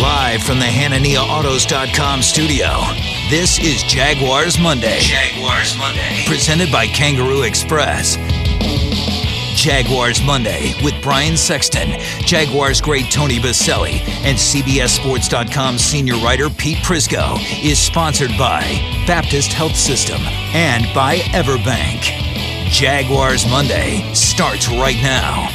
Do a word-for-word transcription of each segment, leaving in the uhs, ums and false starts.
Live from the Hanania Autos dot com studio, this is Jaguars Monday. Jaguars Monday. Presented by Kangaroo Express. Jaguars Monday with Brian Sexton, Jaguars great Tony Baselli, and C B S Sports dot com senior writer Pete Prisco is sponsored by Baptist Health System and by Everbank. Jaguars Monday starts right now.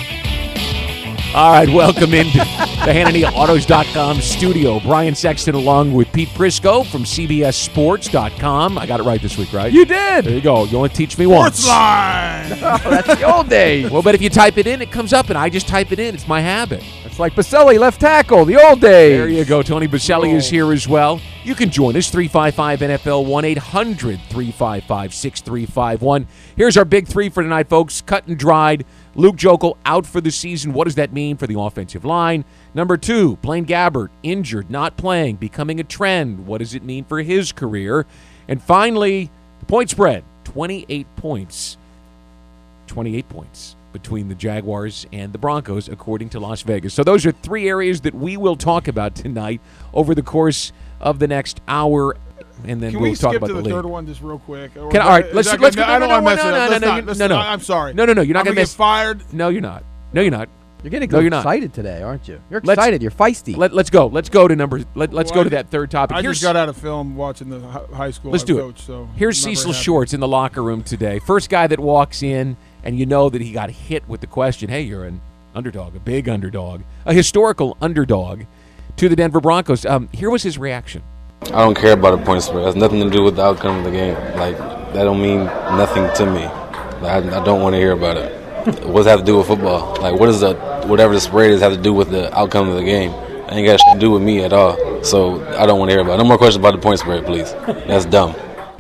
All right, welcome into the Hanania Autos dot com studio. Brian Sexton along with Pete Prisco from C B S Sports dot com. I got it right this week, right? You did. There you go. You only teach me once. Sportsline. Oh, that's the old days. Well, but if you type it in, it comes up, and I just type it in. It's my habit. It's like Baselli, left tackle, the old days. There you go. Tony Baselli is here as well. You can join us, three five five N F L, one eight hundred three five five six three five one. Here's our big three for tonight, folks. Cut and dried. Luke Joeckel out for the season. What does that mean for the offensive line? Number two, Blaine Gabbert, injured, not playing, becoming a trend. What does it mean for his career? And finally, the point spread, twenty-eight points. twenty-eight points between the Jaguars and the Broncos, according to Las Vegas. So those are three areas that we will talk about tonight over the course of the next hour. And then Can we'll we talk skip about to the, the league. third one just real quick? Or Can, all right, let's let's go. I don't want to mess no, it no, up. no, Let's no, not, let's no, no. not, I'm sorry. No, no, no. You're not I'm going to get miss. fired. No, you're not. No, you're not. You're getting No, you're not. excited today, aren't you? You're Let's- excited. You're feisty. Let, let's go. Let's go to number. Let, let's Well, go I- to that third topic. I Here's, just got out of film watching the hi- high school Let's I've do it. coached, so here's I'm not Cecil very happy. Shorts in the locker room today. First guy that walks in, and you know that he got hit with the question, hey, you're an underdog, a big underdog, a historical underdog to the Denver Broncos. Um, here was his reaction. I don't care about a point spread. It has nothing to do with the outcome of the game. Like, that don't mean nothing to me. Like, I, I don't want to hear about it. What does that have to do with football? Like, what does the whatever the spread is have to do with the outcome of the game? It ain't got shit to do with me at all. So I don't want to hear about it. No more questions about the point spread, please. That's dumb.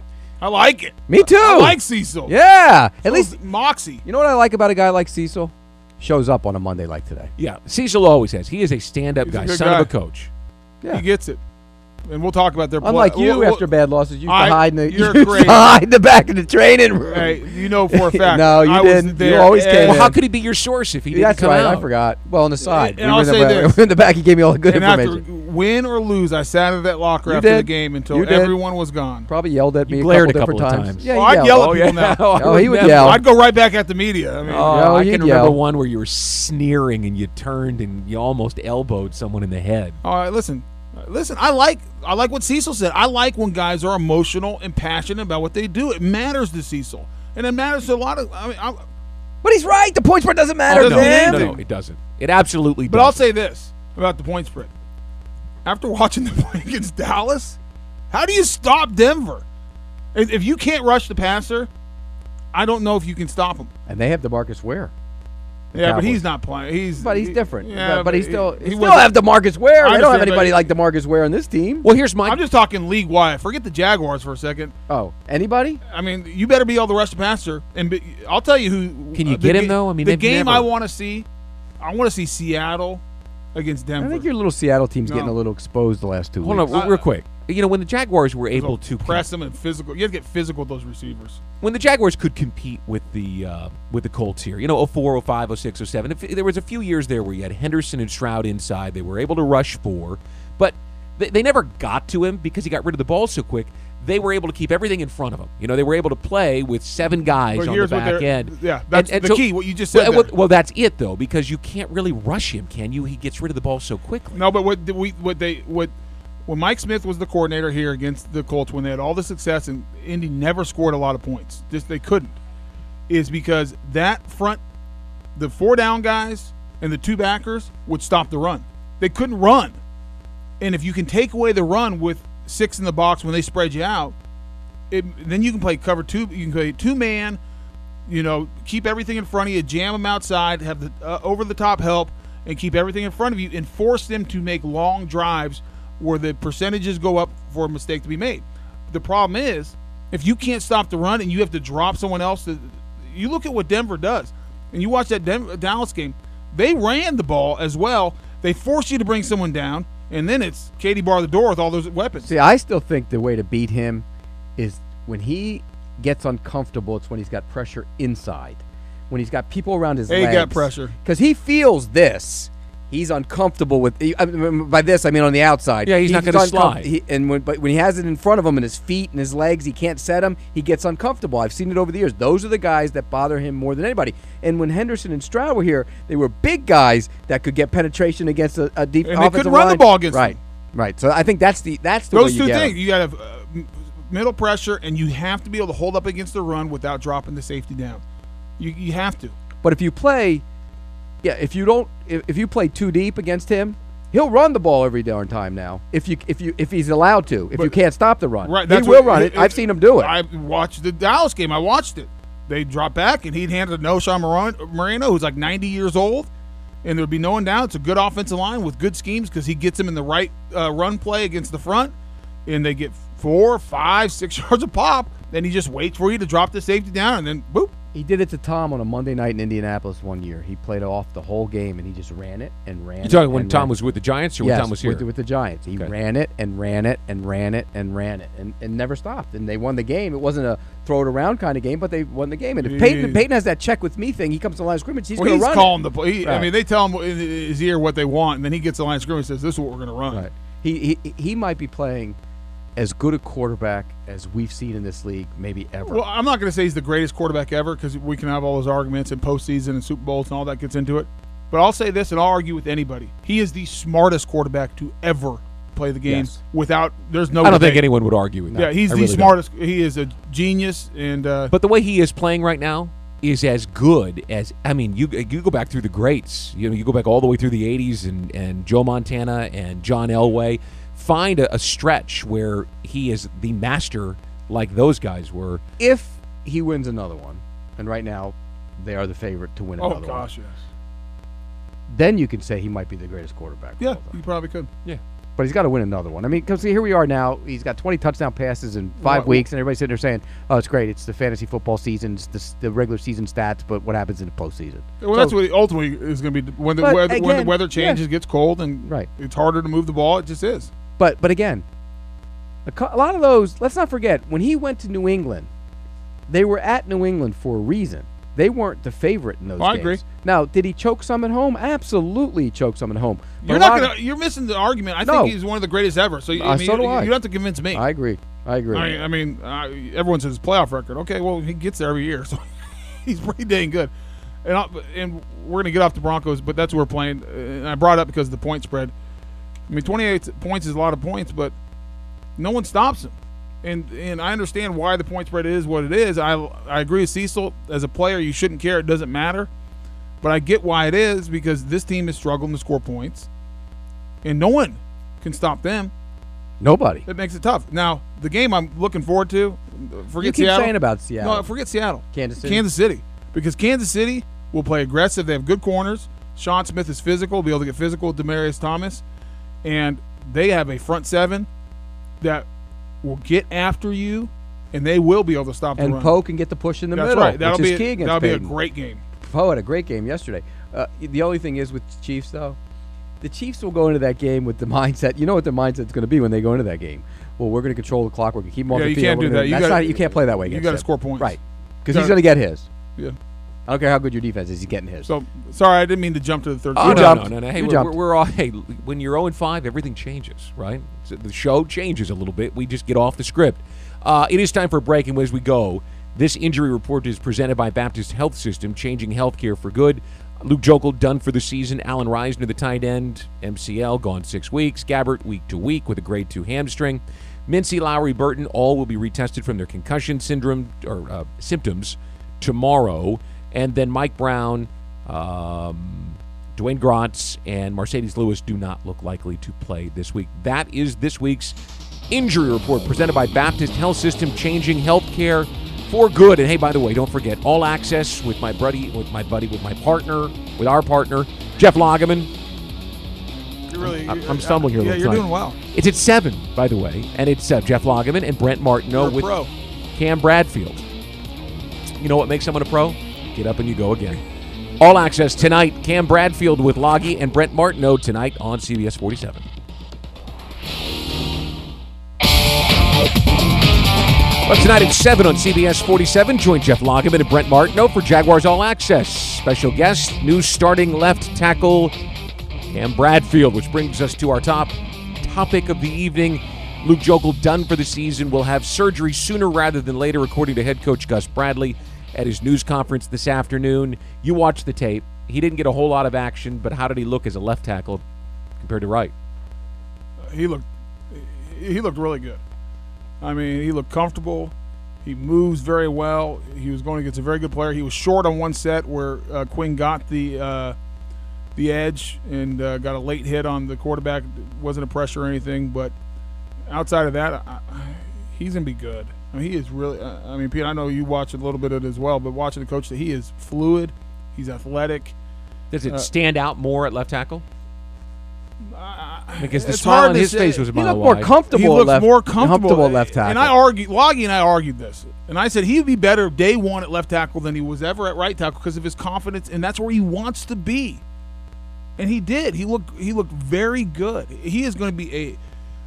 I like it. Me too. I like Cecil. Yeah. At So least, is Moxie. you know what I like about a guy like Cecil? Shows up on a Monday like today. Yeah, Cecil always has. He is a stand-up He's a guy, good son guy. of a coach. Yeah. He gets it. And we'll talk about their play. Unlike you, We'll- we'll- after bad losses, you used I- to hide in the, you're you used crazy. to hide in the back of the training room. Hey, you know for a fact. No, you I didn't. Was You there. always And- came Well, in. how could he be your source if he didn't That's come right. out? I forgot. Well, on the side. And we I'll were in, say the, this. in the back, he gave me all the good And after information. win or lose, I sat at that locker You after the did. game until You did. everyone was gone. Probably yelled at me You a glared couple a couple different of times. times. Yeah, Oh, he I'd yelled. yell at Oh, people yeah. now. Oh, he would remember. yell. I'd go right back at the media. I mean, Oh, No, I he'd can remember yell. one where you were sneering and you turned and you almost elbowed someone in the head. all right, listen. Listen, I like I like what Cecil said. I like when guys are emotional and passionate about what they do. It matters to Cecil, and it matters to a lot of. I mean, I, But he's right. The point spread doesn't matter, Oh, no, no, man. no, no, it doesn't. It absolutely but doesn't. I'll say this about the point spread: after watching the play against Dallas, how do you stop Denver? If, if you can't rush the passer, I don't know if you can stop him. And they have DeMarcus Ware. Yeah, but Cowboys. he's not playing. He's But he's he- different. Yeah, but, but he's he- still he he still wasn't- have DeMarcus Ware. I They don't have understand, anybody but- like DeMarcus Ware on this team. Well, here's my. I'm just talking league wide. Forget the Jaguars for a second. Oh, anybody? I mean, you better be able to rush the passer. And be, I'll tell you who. Can you uh, get the him, ga- though? I mean, the they've game never- I want to see, I want to see Seattle against Denver. I think your little Seattle team's No. getting a little exposed the last two Hold weeks. on, real quick. You know, when the Jaguars were able to press them and physical. You have to get physical with those receivers. when the Jaguars could compete with the uh, with the Colts here, you know, oh four, oh five, oh six, oh seven. If, there was a few years there where you had Henderson and Stroud inside. They were able to rush four, but they, they never got to him because he got rid of the ball so quick. They were able to keep everything in front of him. You know, they were able to play with seven guys But on the here's what back they're- end. yeah, that's the key, what you just said Well, well, there. well, that's it though, because you can't really rush him, can you? He gets rid of the ball so quickly. No, but what did we what they what when Mike Smith was the coordinator here against the Colts, when they had all the success and Indy never scored a lot of points, just they couldn't, is because that front, the four down guys and the two backers would stop the run. They couldn't run, and if you can take away the run with six in the box when they spread you out, it, then you can play cover two. You can play two man. You know, keep everything in front of you, jam them outside, have the uh, over the top help, and keep everything in front of you, and force them to make long drives where the percentages go up for a mistake to be made. The problem is, if you can't stop the run and you have to drop someone else, to, you look at what Denver does, and you watch that Denver, Dallas game, they ran the ball as well. They force you to bring someone down, and then it's Katie bar the door with all those weapons. See, I still think the way to beat him is when he gets uncomfortable, it's when he's got pressure inside. When he's got people around his Hey, he legs. got pressure. Because he feels this. he's uncomfortable with. He, I mean, by this, I mean on the outside. Yeah, he's not gonna uncom- slide. He, and when, but when he has it in front of him and his feet and his legs, he can't set him. He gets uncomfortable. I've seen it over the years. Those are the guys that bother him more than anybody. And when Henderson and Stroud were here, they were big guys that could get penetration against a, a deep And they offensive couldn't run line. the ball against right, them. Right. So I think that's the that's the Those way you two get things. him. You got to have uh, m- middle pressure, and you have to be able to hold up against the run without dropping the safety down. You you have to. But if you play, yeah, if you don't, if, if you play too deep against him, he'll run the ball every darn time now. If you if you if he's allowed to, if But- you can't stop the run, Right, he that's will what- run it. it- I've seen him do it. I watched the Dallas game. I watched it. They dropped back, and he'd hand it to Noshawn Moran- Moreno, who's like ninety years old, and there'd be no one down. It's a good offensive line with good schemes because he gets them in the right uh, run play against the front, and they get four, five, six yards a pop. Then he just waits for you to drop the safety down, and then boop. He did it to Tom on a Monday night in Indianapolis one year. He played off the whole game, and he just ran it and ran You it. talking when and Tom ran- was with the Giants or yes, when Tom was here? With, the- with the Giants. He Okay. ran it and ran it and ran it and ran it and, and never stopped. And they won the game. It wasn't a throw it around kind of game, but they won the game. And if Peyton, Yeah. Peyton has that check with me thing, he comes to the line of scrimmage, he's Well, going he's to run calling it. the play. He, I Right. mean, they tell him in his ear what they want, and then he gets the line of scrimmage and says, "This is what we're going to run." Right. He, he he might be playing as good a quarterback as we've seen in this league, maybe ever. Well, I'm not going to say he's the greatest quarterback ever because we can have all those arguments in postseason and Super Bowls and all that gets into it. But I'll say this, and I'll argue with anybody: he is the smartest quarterback to ever play the game. Yes. Without there's no. I don't debate. think anyone would argue with that. Yeah, he's I the really don't. smartest. He is a genius, and uh, But the way he is playing right now is as good as I mean, you you go back through the greats. You know, you go back all the way through the eighties and, and Joe Montana and John Elway. Find a, a stretch where he is the master like those guys were. if he wins another one, and right now they are the favorite to win oh another gosh, one, yes, then you can say he might be the greatest quarterback. of yeah, all time. you probably could. But he's got to win another one. I mean, because here we are now. He's got twenty touchdown passes in five Well, weeks, and everybody's sitting there saying, "Oh, it's great. It's the fantasy football season. It's the, the regular season stats, but what happens in the postseason?" Well, So- that's what he ultimately is going to be when the But weather when the again, weather changes, yeah. gets cold, and Right. it's harder to move the ball. It just is. But but again, a, co- a lot of those. Let's not forget when he went to New England, they were at New England for a reason. They weren't the favorite in those Oh, I games. agree. Now, did he choke some at home? Absolutely, he choked some at home. But You're a not lot gonna. of- You're missing the argument. I No. think he's one of the greatest ever. So, you- Uh, I mean, so do you, I. you don't have to convince me. I agree. I agree. I mean, I mean uh, everyone says playoff record. Okay, well, he gets there every year, so he's pretty dang good. And I, and we're gonna get off the Broncos, but that's what we're playing. Uh, And I brought it up because of the point spread. I mean, twenty-eight points is a lot of points, but no one stops him. And and I understand why the point spread is what it is. I I agree with Cecil. As a player, you shouldn't care. It doesn't matter. But I get why it is because this team is struggling to score points, and no one can stop them. Nobody. That makes it tough. Now, the game I'm looking forward to, forget You keep Seattle. saying about Seattle. No, forget Seattle. Kansas City. Kansas City. Because Kansas City will play aggressive. They have good corners. Sean Smith is physical, be able to get physical with Demaryius Thomas. And they have a front seven that will get after you, and they will be able to stop the and run. Poe can get the push in the That's middle, right. That'll which be is key against that'll be a Peyton. great game. Poe had a great game yesterday. Uh, the only thing is with the Chiefs, though, the Chiefs will go into that game with the mindset. You know what their mindset's going to be when they go into that game. Well, we're going to control the clock. We're going to keep them off Yeah, the you field. can't We're do gonna- that. You that's gotta- not, you can't play that way. you against gotta them. score points. right? Because You he's gotta- going to get his. Yeah. I don't care how good your defense is. He's getting his. So sorry, I didn't mean to jump to the third. Oh, You no, jumped. no, no, no. Hey, You we're, jumped. we're, we're all. Hey, when you're oh and five, everything changes, right? So the show changes a little bit. We just get off the script. Uh, it is time for a break, and as we go, this injury report is presented by Baptist Health System, changing healthcare for good. Luke Jokel done for the season. Alan Reisner, the tight end, M C L, gone six weeks. Gabbert, week to week with a grade two hamstring. Mincy, Lowry, Burton, all will be retested from their concussion syndrome or uh, symptoms tomorrow. And then Mike Brown, um, Dwayne Grotz, and Mercedes Lewis do not look likely to play this week. That is this week's injury report presented by Baptist Health System, changing healthcare for good. And hey, by the way, don't forget All Access with my buddy, with my buddy, with my partner, with our partner, Jeff Lageman. You're really, I'm- I'm stumbling here a Yeah, little you're tonight. doing well. It's at seven, by the way, and it's uh, Jeff Lageman and Brent Martineau You're a with pro. Cam Bradfield. You know what makes someone a pro? Get up and you go again. All Access tonight. Cam Bradfield with Loggy and Brent Martineau tonight on C B S forty-seven. Well, tonight at seven on C B S forty-seven, join Jeff Lageman and Brent Martineau for Jaguars All Access. Special guest, new starting left tackle Cam Bradfield, which brings us to our top topic of the evening. Luke Joeckel done for the season, will have surgery sooner rather than later, according to head coach Gus Bradley at his news conference this afternoon. You watched the tape. He didn't get a whole lot of action, but how did he look as a left tackle compared to right? He looked he looked really good. I mean, he looked comfortable. He moves very well. He was going against a very good player. He was short on one set where uh, Quinn got the uh, the edge and uh, got a late hit on the quarterback. It wasn't a pressure or anything, but outside of that, I, he's going to be good. I mean, he is really uh, – I mean, Pete, I know you watch a little bit of it as well, but watching the coach, he is fluid. He's athletic. Does it uh, stand out more at left tackle? Uh, Because the it's smile hard on to his say. face was a He mile looked more wide. comfortable. He at looks left, more comfortable. at left tackle. And I argued, Loggy and I argued this. And I said he would be better day one at left tackle than he was ever at right tackle because of his confidence, and that's where he wants to be. And he did. He looked he looked very good. He is going to be a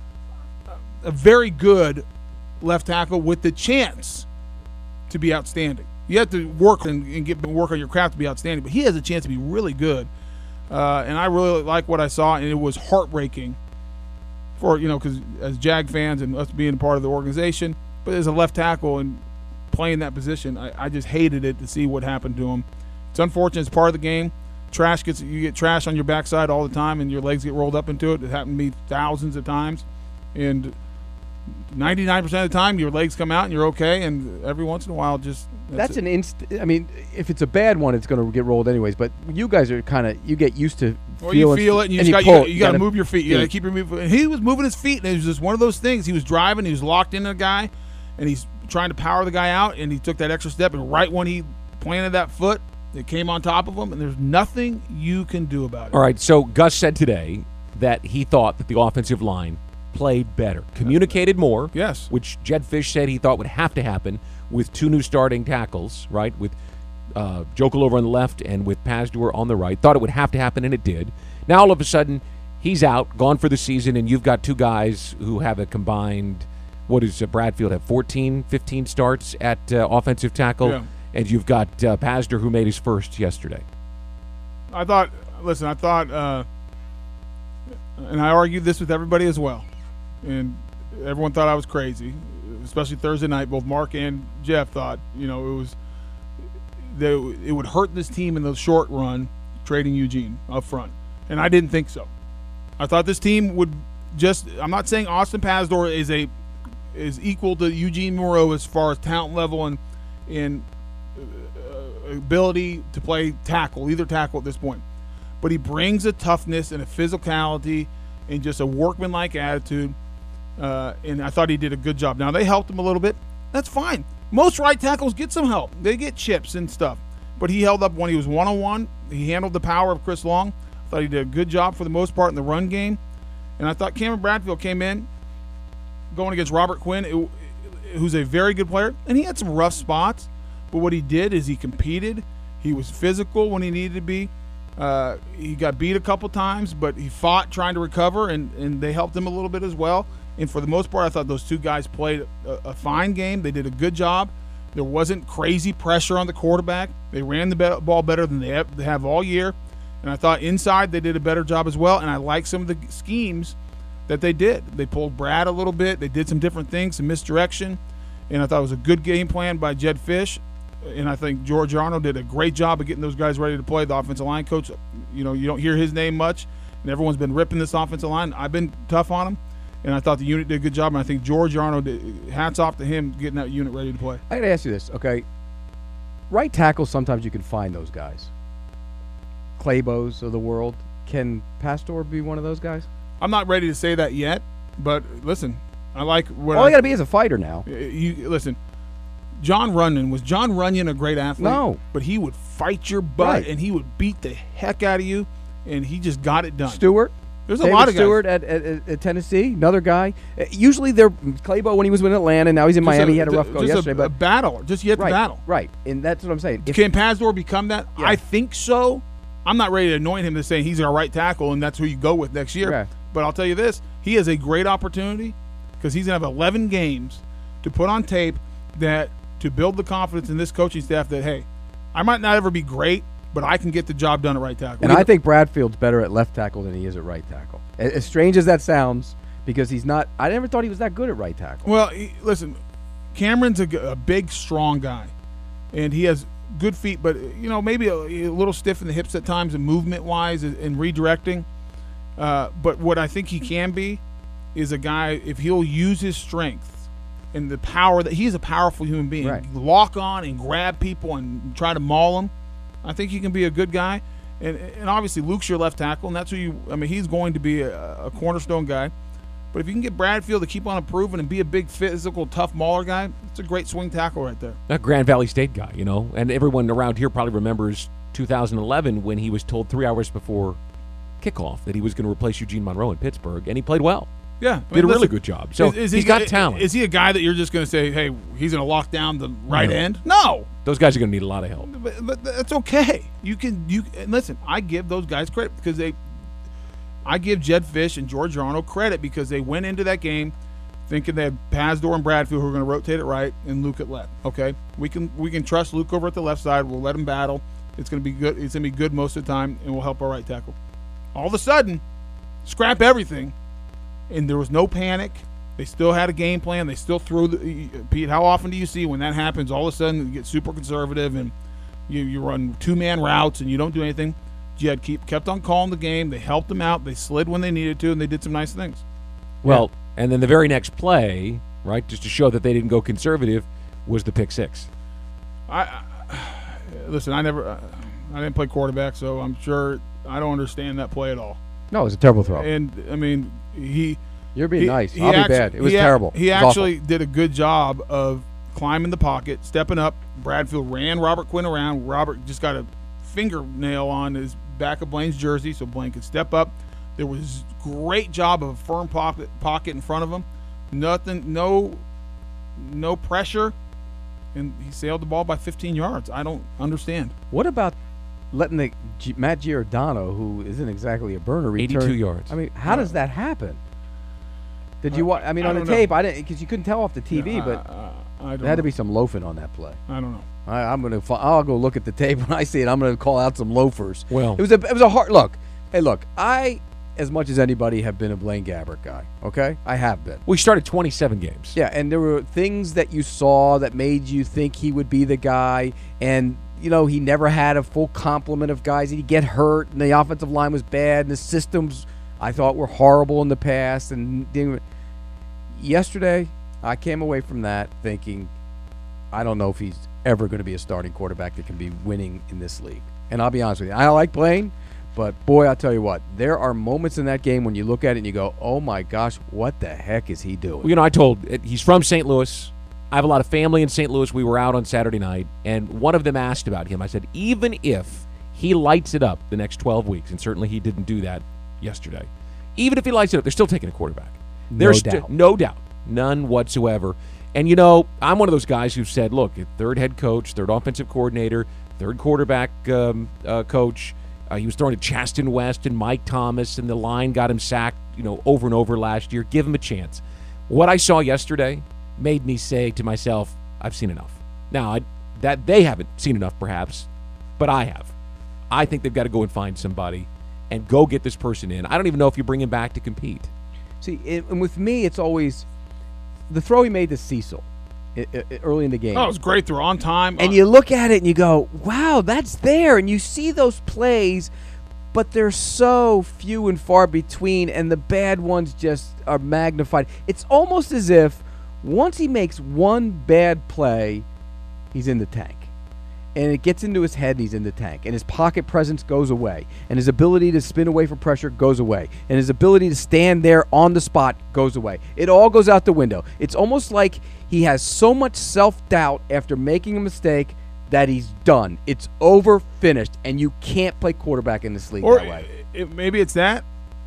a very good left tackle with the chance to be outstanding. You have to work and, and get work on your craft to be outstanding, but he has a chance to be really good. Uh, and I really like what I saw, and it was heartbreaking for, you know, because as Jag fans and us being part of the organization, but as a left tackle and playing that position, I, I just hated it to see what happened to him. It's unfortunate. It's part of the game. Trash gets you get trash on your backside all the time, and your legs get rolled up into it. It happened to me thousands of times, and ninety-nine percent of the time your legs come out and you're okay, and every once in a while just That's it. an inst. I mean, if it's a bad one, it's going to get rolled anyways. But you guys are kind of you get used to. Well, you feel it, and you, just got, pull you, you got to gotta- move your feet. You yeah. got to keep your move. And he was moving his feet, and it was just one of those things. He was driving, he was locked into a guy, and he's trying to power the guy out, and he took that extra step, and right when he planted that foot, it came on top of him, and there's nothing you can do about it. All right, so Gus said today that he thought that the offensive line played better, communicated more. Yes. Which Jed Fish said he thought would have to happen with two new starting tackles, right? With uh, Joeckel over on the left and with Pazdur on the right. Thought it would have to happen, and it did. Now all of a sudden, he's out, gone for the season, and you've got two guys who have a combined, what does uh, Bradfield have, fourteen, fifteen starts at uh, offensive tackle? Yeah. And you've got uh, Pazdur, who made his first yesterday. I thought, listen, I thought, uh, and I argued this with everybody as well, and everyone thought I was crazy, especially Thursday night. Both Mark and Jeff thought, you know, it was that it would hurt this team in the short run trading Eugene up front, and I didn't think so. I thought this team would just. I'm not saying Austin Pazdur is a is equal to Eugene Moreau as far as talent level and and uh, ability to play tackle, either tackle at this point. But he brings a toughness and a physicality and just a workmanlike attitude. Uh, and I thought he did a good job. Now, they helped him a little bit. That's fine. Most right tackles get some help. They get chips and stuff. But he held up when he was one-on-one. He handled the power of Chris Long. I thought he did a good job for the most part in the run game. And I thought Cameron Bradfield came in going against Robert Quinn, it, who's a very good player. And he had some rough spots. But what he did is he competed. He was physical when he needed to be. Uh, he got beat a couple times, but he fought trying to recover, and, and they helped him a little bit as well. And for the most part, I thought those two guys played a, a fine game. They did a good job. There wasn't crazy pressure on the quarterback. They ran the be- ball better than they have, they have all year. And I thought inside they did a better job as well. And I like some of the schemes that they did. They pulled Brad a little bit. They did some different things, some misdirection. And I thought it was a good game plan by Jed Fish. And I think George Arnold did a great job of getting those guys ready to play. The offensive line coach, you know, you don't hear his name much, and everyone's been ripping this offensive line. I've been tough on him, and I thought the unit did a good job. And I think George Arnold, did, hats off to him getting that unit ready to play. I got to ask you this, okay? Right tackle, sometimes you can find those guys. Claybos of the world. Can Pazdur be one of those guys? I'm not ready to say that yet, but listen, I like what All I you got to be is a fighter now. You listen. John Runyon, was John Runyon a great athlete? No. But he would fight your butt, Right. and he would beat the heck out of you, and he just got it done. Stewart. There's a David lot of guys. Stewart at, at, at, at Tennessee, another guy. Uh, Usually they're Claybo when he was in Atlanta. Now he's in Just Miami. he had a rough go just yesterday. a, but a battle. Just you have right, to battle. right, and that's what I'm saying. If, Can Pazdur become that? Yeah. I think so. I'm not ready to anoint him to say he's our right tackle and that's who you go with next year. Okay. But I'll tell you this: he has a great opportunity because he's gonna have eleven games to put on tape that to build the confidence in this coaching staff that hey, I might not ever be great but I can get the job done at right tackle. And I think Bradfield's better at left tackle than he is at right tackle. As as strange as that sounds, because he's not – I never thought he was that good at right tackle. Well, he, listen, Cameron's a, g- a big, strong guy, and he has good feet, but, you know, maybe a, a little stiff in the hips at times and movement-wise and, and redirecting. Uh, but what I think he can be is a guy, if he'll use his strength and the power that – he's a powerful human being. Right. Lock on and grab people and try to maul them. I think he can be a good guy. And and obviously Luke's your left tackle, and that's who you – I mean, he's going to be a, a cornerstone guy. But if you can get Bradfield to keep on improving and be a big, physical, tough mauler guy, it's a great swing tackle right there. That Grand Valley State guy, you know, and everyone around here probably remembers two thousand eleven when he was told three hours before kickoff that he was going to replace Eugene Monroe in Pittsburgh, and he played well. Yeah. I Did mean, a really listen, good job. So is, is he's he, got talent. Is he a guy that you're just going to say, hey, he's going to lock down the right No. end? No. Those guys are going to need a lot of help. But, but that's okay. You can you and listen. I give those guys credit because they. I give Jed Fish and George Arnold credit because they went into that game thinking they had Pazdur and Bradfield who were going to rotate it right and Luke at left. Okay, we can we can trust Luke over at the left side. We'll let him battle. It's going to be good. It's going to be good most of the time, and we'll help our right tackle. All of a sudden, scrap everything, and there was no panic. They still had a game plan. They still threw the Pete. How often do you see when that happens? All of a sudden, you get super conservative and you you run two man routes and you don't do anything. Jed keep kept on calling the game. They helped them out. They slid when they needed to, and they did some nice things. Well, yeah. And then the very next play, right, just to show that they didn't go conservative, was the pick six. I, I listen. I never. I didn't play quarterback, so I'm sure I don't understand that play at all. No, it was a terrible throw. And I mean, he. You're being he, nice. he I'll actu- be bad. It was he a- terrible. He It was actually awful. did a good job of climbing the pocket, stepping up. Bradfield ran Robert Quinn around. Robert just got a fingernail on his back of Blaine's jersey, so Blaine could step up. There was great job of a firm pocket pocket in front of him. Nothing, no, no pressure, and he sailed the ball by fifteen yards. I don't understand. What about letting the G- Matt Giordano, who isn't exactly a burner, return eighty-two yards. I mean, how does that happen? Did you I- watch? I mean, I on the don't know. tape, I didn't because you couldn't tell off the T V, Yeah, but I, I, I don't there had to know. be some loafing on that play. I don't know. I, I'm gonna. fi- I'll go look at the tape when I see it. I'm gonna call out some loafers. Well- it was a. It was a hard look. Hey, look. I, as much as anybody, have been a Blaine Gabbert guy. Okay, I have been. We started twenty-seven games. Yeah, and there were things that you saw that made you think he would be the guy, and you know he never had a full complement of guys. He'd get hurt, and the offensive line was bad, and the systems I thought were horrible in the past. And didn't- yesterday, I came away from that thinking, I don't know if he's ever going to be a starting quarterback that can be winning in this league. And I'll be honest with you, I like Blaine, but boy, I'll tell you what, there are moments in that game when you look at it and you go, oh my gosh, what the heck is he doing? Well, you know, I told he's from Saint Louis. I have a lot of family in Saint Louis. We were out on Saturday night, and one of them asked about him. I said, even if he lights it up the next twelve weeks, and certainly he didn't do that yesterday, even if he lights it up, they're still taking a quarterback. No There's doubt. no doubt. None whatsoever. And, you know, I'm one of those guys who said, look, third head coach, third offensive coordinator, third quarterback um, uh, coach. Uh, he was throwing to Chaston West and Mike Thomas, and the line got him sacked, you know, over and over last year. Give him a chance. What I saw yesterday made me say to myself, I've seen enough. Now, I, that they haven't seen enough, perhaps, but I have. I think they've got to go and find somebody and go get this person in. I don't even know if you bring him back to compete. See, it, and with me, it's always the throw he made to Cecil i- i- early in the game. Oh, it was great throw on time. And Uh, you look at it and you go, wow, that's there. And you see those plays, but they're so few and far between, and the bad ones just are magnified. It's almost as if once he makes one bad play, he's in the tank. And it gets into his head and he's in the tank. And his pocket presence goes away. And his ability to spin away from pressure goes away. And his ability to stand there on the spot goes away. It all goes out the window. It's almost like he has so much self-doubt after making a mistake that he's done. It's over, finished. And you can't play quarterback in this league or that way. it, maybe it's that,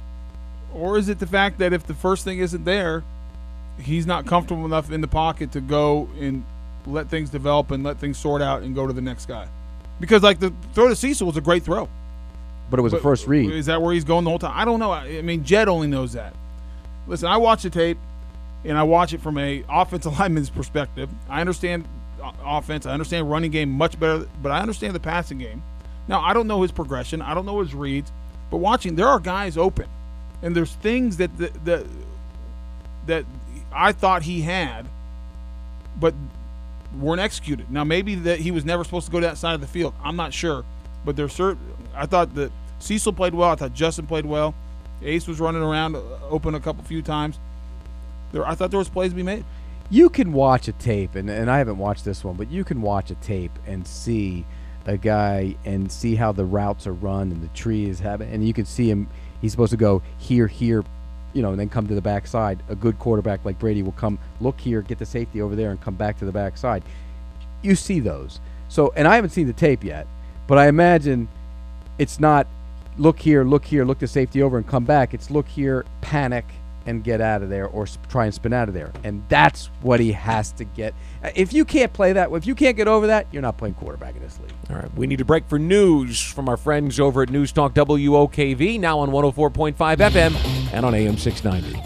or is it the fact that if the first thing isn't there, he's not comfortable enough in the pocket to go and let things develop and let things sort out and go to the next guy? Because like the throw to Cecil was a great throw. But it was But a first read. Is that where he's going the whole time? I don't know. I I mean, Jed only knows that. Listen, I watch the tape, and I watch it from a offensive lineman's perspective. I understand o- offense. I understand running game much better, but I understand the passing game. Now, I don't know his progression. I don't know his reads. But watching, there are guys open. And there's things that the, the, that I thought he had, but weren't executed. Now, maybe that he was never supposed to go to that side of the field. I'm not sure. But there's certain, I thought that Cecil played well. I thought Justin played well. Ace was running around open a couple few times. There, I thought there was plays to be made. You can watch a tape, and, and I haven't watched this one, but you can watch a tape and see a guy and see how the routes are run and the tree is having, and you can see him. He's supposed to go here, here, you know, and then come to the backside. A good quarterback like Brady will come, look here, get the safety over there, and come back to the backside. You see those. So, and I haven't seen the tape yet, but I imagine it's not look here, look here, look the safety over and come back. It's look here, panic, and get out of there, or sp- try and spin out of there. And that's what he has to get. If you can't play that, if you can't get over that, you're not playing quarterback in this league. All right, we need a break for news from our friends over at News Talk W O K V, now on one oh four point five F M and on A M six ninety.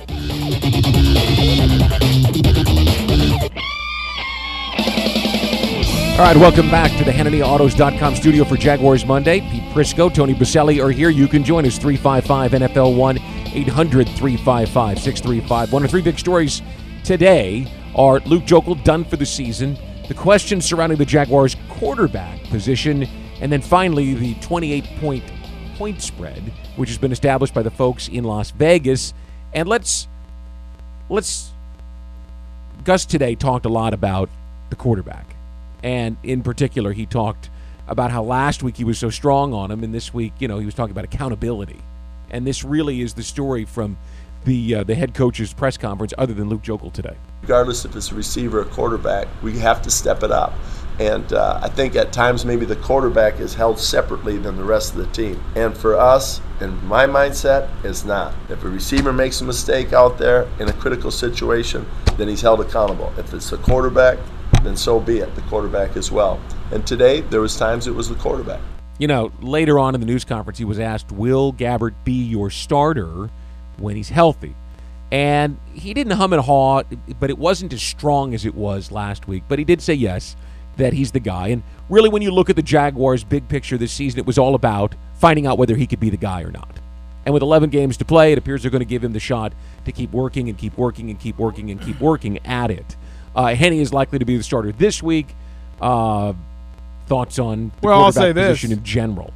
All right, welcome back to the Hannity Autos dot com studio for Jaguars Monday. Pete Prisco, Tony Baselli are here. You can join us, three five five N F L one, eight hundred, three five five, six three five. One of three big stories today are Luke Joeckel done for the season, the questions surrounding the Jaguars' quarterback position, and then finally the twenty-eight point point spread, which has been established by the folks in Las Vegas. And let's, let's, Gus today talked a lot about the quarterback. And in particular, he talked about how last week he was so strong on him, and this week, you know, he was talking about accountability. And this really is the story from the uh, the head coach's press conference, other than Luke Joeckel today. Regardless if it's a receiver or quarterback, we have to step it up. And uh, I think at times maybe the quarterback is held separately than the rest of the team. And for us, in my mindset, it's not. If a receiver makes a mistake out there in a critical situation, then he's held accountable. If it's a quarterback, then so be it, the quarterback as well. And today, there was times it was the quarterback. You know, later on in the news conference, he was asked, will Gabbert be your starter when he's healthy? And he didn't hum and haw, but it wasn't as strong as it was last week. But he did say yes, that he's the guy. And really, when you look at the Jaguars' big picture this season, it was all about finding out whether he could be the guy or not. And with eleven games to play, it appears they're going to give him the shot to keep working and keep working and keep working and keep working at it. Uh, Henne is likely to be the starter this week. Uh, thoughts on the well, quarterback I'll say position this. in general?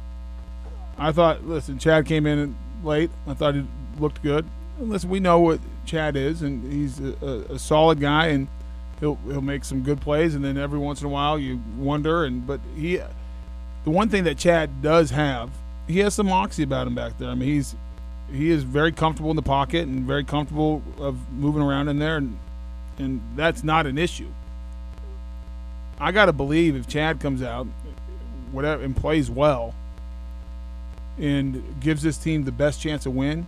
I thought, listen, Chad came in late. I thought he looked good. And listen, we know what Chad is, and he's a, a, a solid guy, and he'll he'll make some good plays, and then every once in a while you wonder. And but he, the one thing that Chad does have, he has some moxie about him back there. I mean, he's he is very comfortable in the pocket and very comfortable of moving around in there, and and that's not an issue. I got to believe if Chad comes out, whatever, and plays well, and gives this team the best chance to win,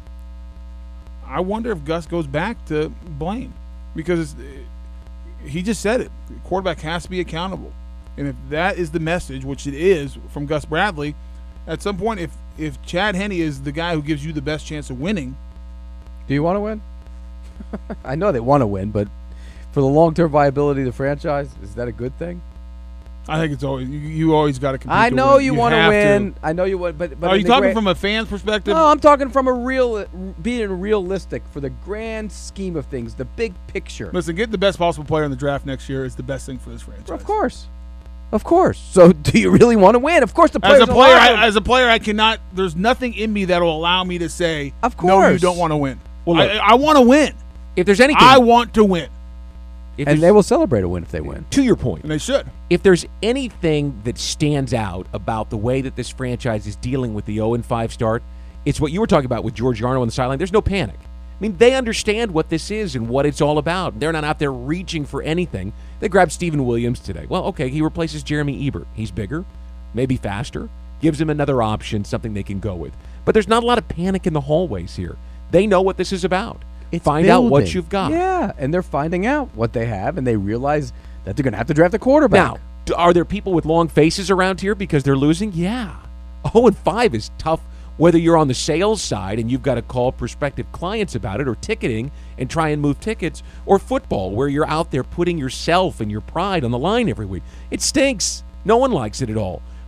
I wonder if Gus goes back to Blaine, because he just said it. The quarterback has to be accountable, and if that is the message, which it is from Gus Bradley, at some point, if if Chad Henne is the guy who gives you the best chance of winning, do you want to win? I know they want to win, but for the long-term viability of the franchise, is that a good thing? I think it's always you, you always got to compete. I to know win. you, you want have to win. To. I know you would, but but Are in you the talking grand- from a fan's perspective? No, I'm talking from a real, being realistic for the grand scheme of things, the big picture. Listen, getting the best possible player in the draft next year is the best thing for this franchise. Of course, of course. So, do you really want to win? Of course, the as players. a player, I, as a player, I cannot. There's nothing in me that will allow me to say, of course, no, you don't want to win. Well, look, I, I want to win. If there's anything, I want to win, if and they will celebrate a win if they win. To your point, and they should. If there's anything that stands out about the way that this franchise is dealing with the oh and five start, it's what you were talking about with George Yarno on the sideline. There's no panic. I mean, they understand what this is and what it's all about. They're not out there reaching for anything. They grabbed Steven Williams today. Well, okay, he replaces Jeremy Ebert. He's bigger, maybe faster, gives him another option, something they can go with. But there's not a lot of panic in the hallways here. They know what this is about. It's Find building. out what you've got. Yeah, and they're finding out what they have, and they realize that they're going to have to draft a quarterback. Now, d- are there people with long faces around here because they're losing? Yeah. oh and five is tough, whether you're on the sales side and you've got to call prospective clients about it, or ticketing and try and move tickets, or football where you're out there putting yourself and your pride on the line every week. It stinks. No one likes it at all.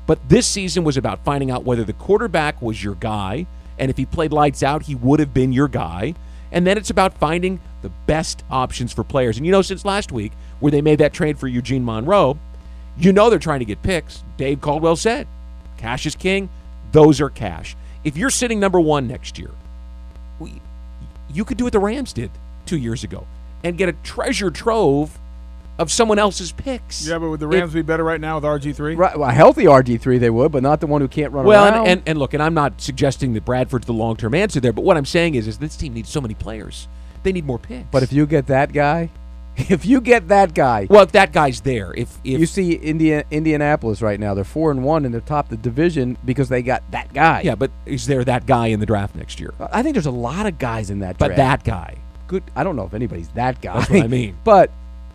But this season was about finding out whether the quarterback was your guy, and if he played lights out, he would have been your guy. And then it's about finding the best options for players. And you know, since last week, where they made that trade for Eugene Monroe, you know they're trying to get picks. Dave Caldwell said, cash is king. Those are cash. If you're sitting number one next year, we, you could do what the Rams did two years ago and get a treasure trove of someone else's picks. Yeah, but would the Rams If- be better right now with R G three? Right, well, a healthy R G three they would, but not the one who can't run Well, around. and, and, and look, and I'm not suggesting that Bradford's the long-term answer there, but what I'm saying is, is this team needs so many players. They need more picks. but if you get that guy, if you get that guy, well, if that guy's there, if if you see India, Indianapolis right now, they're four and one and they're top of the division because they got that guy. yeah, but is there that guy in the draft next year? I think there's a lot of guys in that But draft. that guy. good. I don't know if anybody's that guy. That's what I mean. But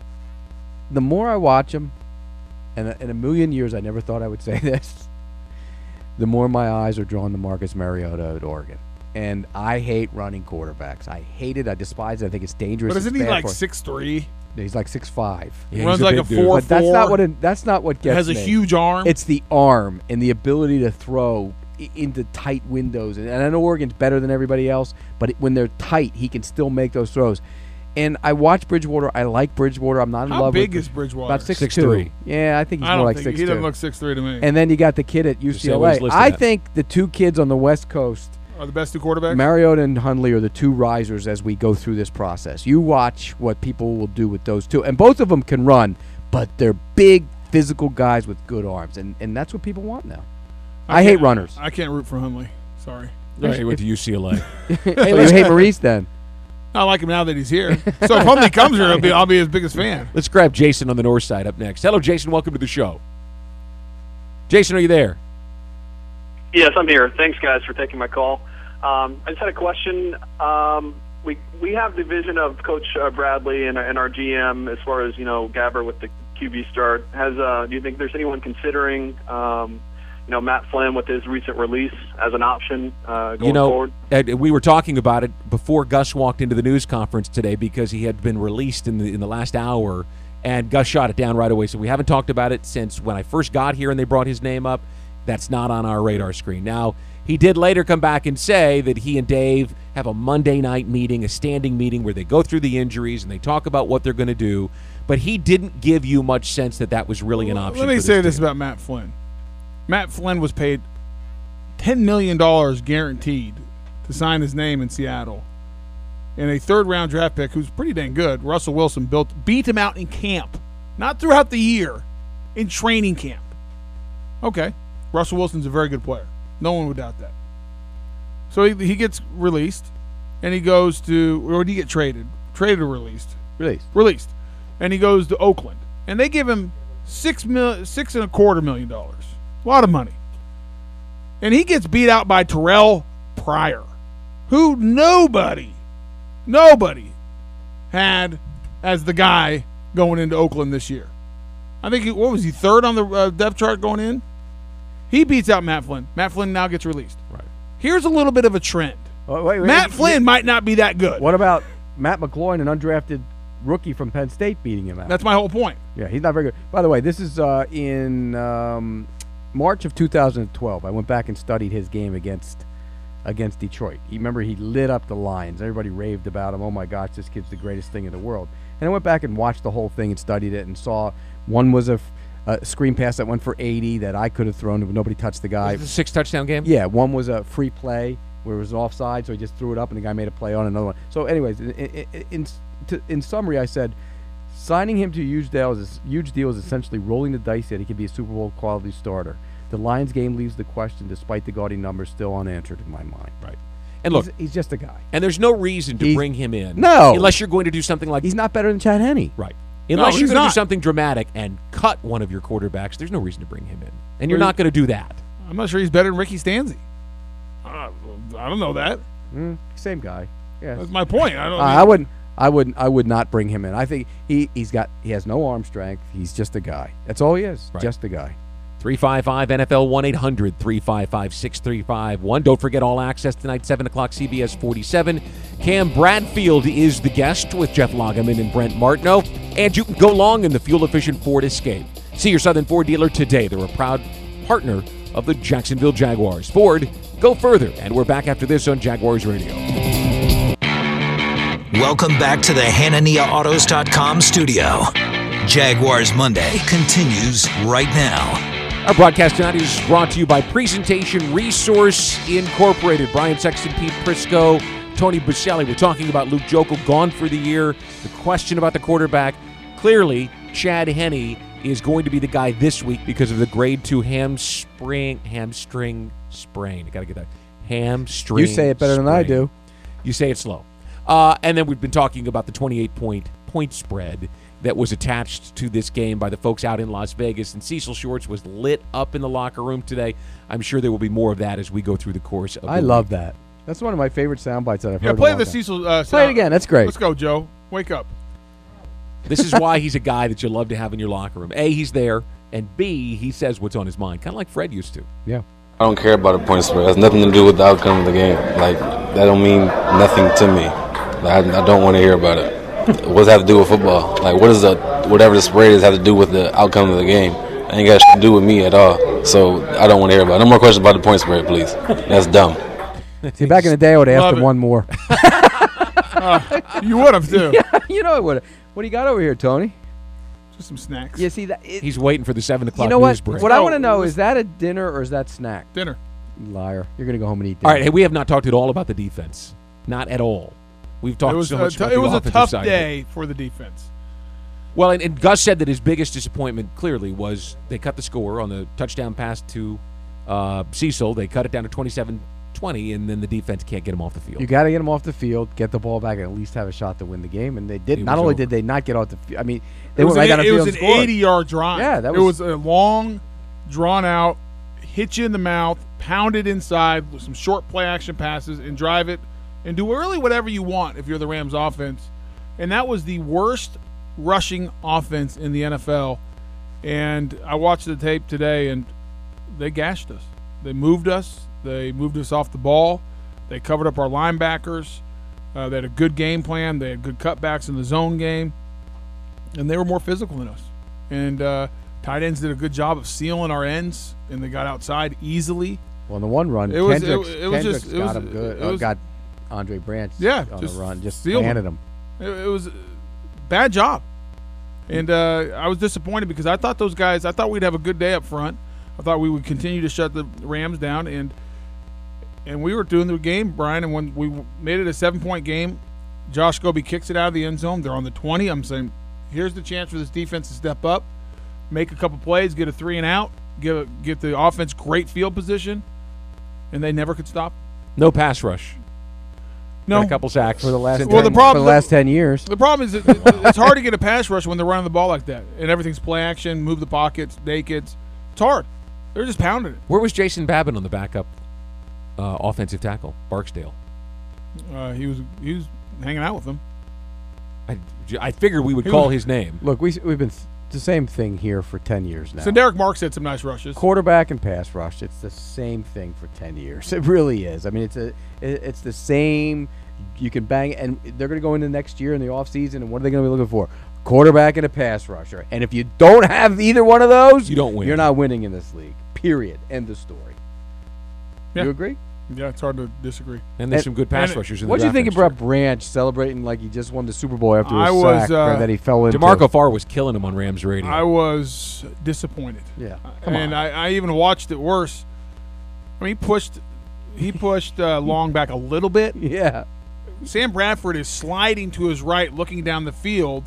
the more I watch him, and in a million years I never thought I would say this, the more my eyes are drawn to Marcus Mariota at Oregon. And I hate running quarterbacks. I hate it. I despise it. I think it's dangerous. But It's isn't he bad like for- six three? He's like six five. Yeah, Runs he's like big a dude. four- But that's not four. what it, that's not what gets Has a me. huge arm. It's the arm and the ability to throw i- into tight windows. And, and I know Oregon's better than everybody else, but it, when they're tight, he can still make those throws. And I watch Bridgewater. I like Bridgewater. I'm not in How love big with is Bridgewater? about six Six two. three. Yeah, I think he's I more don't like think six he doesn't two. look six three to me. And then you got the kid at Just say what he's U C L A. listed I at. think the two kids on the West Coast, Are the best two quarterbacks? Mariota and Hundley, are the two risers as we go through this process. You watch what people will do with those two. And both of them can run, but they're big, physical guys with good arms. And, and that's what people want now. I, hate can't- runners. I can't root for Hundley. Sorry. Right, he went to U C L A. So you hate Maurice then? I like him now that he's here. So if Hundley comes here, I'll be, I'll be his biggest fan. Let's grab Jason on the north side up next. Hello, Jason. Welcome to the show. Jason, are you there? Yes, I'm here. Thanks, guys, for taking my call. Um, I just had a question. Um, we we have the vision of Coach uh, Bradley and, and our G M as far as, you know, Gabbert with the Q B start. Has uh, do you think there's anyone considering, um, you know, Matt Flynn with his recent release as an option uh, going you know, forward? Ed, we were talking about it before Gus walked into the news conference today because he had been released in the in the last hour, and Gus shot it down right away. So we haven't talked about it since when I first got here and they brought his name up. That's not on our radar screen. Now, he did later come back and say that he and Dave have a Monday night meeting, a standing meeting where they go through the injuries and they talk about what they're going to do. But he didn't give you much sense that that was really an option. Let me for say this team. about Matt Flynn. Matt Flynn was paid ten million dollars guaranteed to sign his name in Seattle. And a third-round draft pick who's pretty dang good, Russell Wilson, built beat him out in camp. Not throughout the year, in training camp. Okay, Russell Wilson's a very good player. No one would doubt that. So he, he gets released, and he goes to, or did he get traded? Traded or released? Released. Released. And he goes to Oakland. And they give him six mil, six and a quarter million dollars. A lot of money. And he gets beat out by Terrell Pryor, who nobody, nobody had as the guy going into Oakland this year. I think, he, what was he, third on the uh, depth chart going in? He beats out Matt Flynn. Matt Flynn now gets released. Right. Here's a little bit of a trend. Oh, wait, wait, Matt wait. Flynn might not be that good. What about Matt McGloin, an undrafted rookie from Penn State, beating him out? That's my whole point. Yeah, he's not very good. By the way, this is uh, in um, March of two thousand twelve. I went back and studied his game against against Detroit. You remember he lit up the Lions. Everybody raved about him. Oh my gosh, this kid's the greatest thing in the world. And I went back and watched the whole thing and studied it and saw one was a, f- a screen pass that went for eighty that I could have thrown, but nobody touched the guy. Was it a six touchdown game? Yeah, one was a free play where it was offside, so he just threw it up and the guy made a play on another one. So, anyways, in in, in, to, in summary, I said signing him to a huge deal is a huge deal is essentially rolling the dice that he could be a Super Bowl quality starter. The Lions game leaves the question, despite the gaudy numbers, still unanswered in my mind. Right. And look, he's, he's just a guy. and there's no reason to He's- bring him in. No. Unless you're going to do something like He's not better than Chad Henne. Right. Unless No, you're he's going to do not. something dramatic and cut one of your quarterbacks, there's no reason to bring him in. And you're Well, not going to do that. I'm not sure he's better than Ricky Stanzi. Uh, I don't know that. Mm, same guy. Yeah. That's my point. I don't. Uh, I wouldn't. I wouldn't. I would not bring him in. I think he he's got he has no arm strength. He's just a guy. That's all he is. Right. Just a guy. three five five N F L one eight hundred three five five six three five one. Don't forget All Access tonight, seven o'clock, C B S forty-seven. Cam Bradfield is the guest with Jeff Lageman and Brent Martineau. And you can go long in the fuel-efficient Ford Escape. See your Southern Ford dealer today. They're a proud partner of the Jacksonville Jaguars. Ford, go further. And we're back after this on Jaguars Radio. Welcome back to the Hanania Autos dot com studio. Jaguars Monday continues right now. Our broadcast tonight is brought to you by Presentation Resource Incorporated. Brian Sexton, Pete Prisco, Tony Boselli. We're talking about Luke Joeckel, gone for the year. The question about the quarterback. Clearly, Chad Henne is going to be the guy this week because of the grade two hamstring, hamstring sprain. You got to get that. Hamstring You say it better sprain. than I do. You say it slow. Uh, and then we've been talking about the twenty-eight point point spread that was attached to this game by the folks out in Las Vegas. And Cecil Shorts was lit up in the locker room today. I'm sure there will be more of that as we go through the course of I the love week. that. That's one of my favorite sound bites that I've Yeah, heard. play in a the long time. Cecil. Uh, Play it again. That's great. Let's go, Joe. Wake up. This is why he's a guy that you love to have in your locker room. A, he's there, and B, he says what's on his mind, kind of like Fred used to. Yeah. I don't care about a point spread. It has nothing to do with the outcome of the game. Like, that don't mean nothing to me. Like, I, I don't want to hear about it. What does it have to do with football? Like, what does the whatever the spread is have to do with the outcome of the game? It ain't got shit to do with me at all. So I don't want to hear about it. No more questions about the point spread, please. That's dumb. See, back in the day, I would have asked Love him it. one more. Uh, you would have, too. Yeah, you know I would have. What do you got over here, Tony? Just some snacks. You see that? It, He's waiting for the seven o'clock you know news what? break. What I Oh, want to know let's- is that a dinner or is that snack? Dinner. You liar. You're going to go home and eat dinner. All right, hey, we have not talked at all about the defense. Not at all. We've talked It was, so a, much t- about it the was a offensive tough side of it. day for the defense. Well, and, and Gus said that his biggest disappointment clearly was they cut the score on the touchdown pass to uh, Cecil. They cut it down to twenty-seven twenty, and then the defense can't get him off the field. You got to get them off the field, get the ball back, and at least have a shot to win the game. And they did. It Not was only over. did they not get off the field, I mean, they It was went right an, down it the was field an and scored. eighty-yard drive. Yeah, that It was- was a long, drawn-out, hit you in the mouth, pound it inside with some short play action passes, and drive it, and do really whatever you want if you're the Rams offense. And that was the worst rushing offense in the N F L. And I watched the tape today, and they gashed us. They moved us. They moved us off the ball. They covered up our linebackers. Uh, they had a good game plan. They had good cutbacks in the zone game. And they were more physical than us. And uh, tight ends did a good job of sealing our ends, and they got outside easily. Well, in the one run, It was- Kendricks, it- it was Kendricks just- it got was- him good. it uh, was- got Andre Branch Yeah, on just the run. Just sealed planted him. It, it was a bad job. And uh, I was disappointed because I thought those guys, I thought we'd have a good day up front. I thought we would continue to shut the Rams down. And and we were doing the game, Brian, and when we made it a seven-point game, Josh Scobie kicks it out of the end zone. They're on the twenty. I'm saying, here's the chance for this defense to step up, make a couple plays, get a three and out, get, a, get the offense great field position, and they never could stop. No pass rush. No. Got a couple sacks For the last, Since Well, the ten, problem- for the last ten years. The problem is it, it's hard to get a pass rush when they're running the ball like that, and everything's play action, move the pockets, nakeds. It's hard. They're just pounding it. Where was Jason Babin on the backup uh, offensive tackle? Barksdale. Uh, he was he was hanging out with them. I, I figured we would He call was- his name. Look, we we've been th- the same thing here for ten years now. So Derek Marks had some nice rushes. Quarterback and pass rush. It's the same thing for ten years. It really is. I mean, it's a it, it's the same. You can bang, and they're going to go into next year in the offseason, and what are they going to be looking for? Quarterback and a pass rusher. And if you don't have either one of those, You don't win. You're not winning in this league. Period. End of story. Yeah. You agree? Yeah, it's hard to disagree. And there's And- some good pass and- rushers in the What do you draft think next about year. Branch celebrating like he just won the Super Bowl after I his was, sack uh, that he fell into? DeMarco Farr was killing him on Rams radio. I was disappointed. Yeah. Come and on. I, I even watched it worse. I mean, he pushed he pushed uh, Long back a little bit. yeah. Sam Bradford is sliding to his right, looking down the field,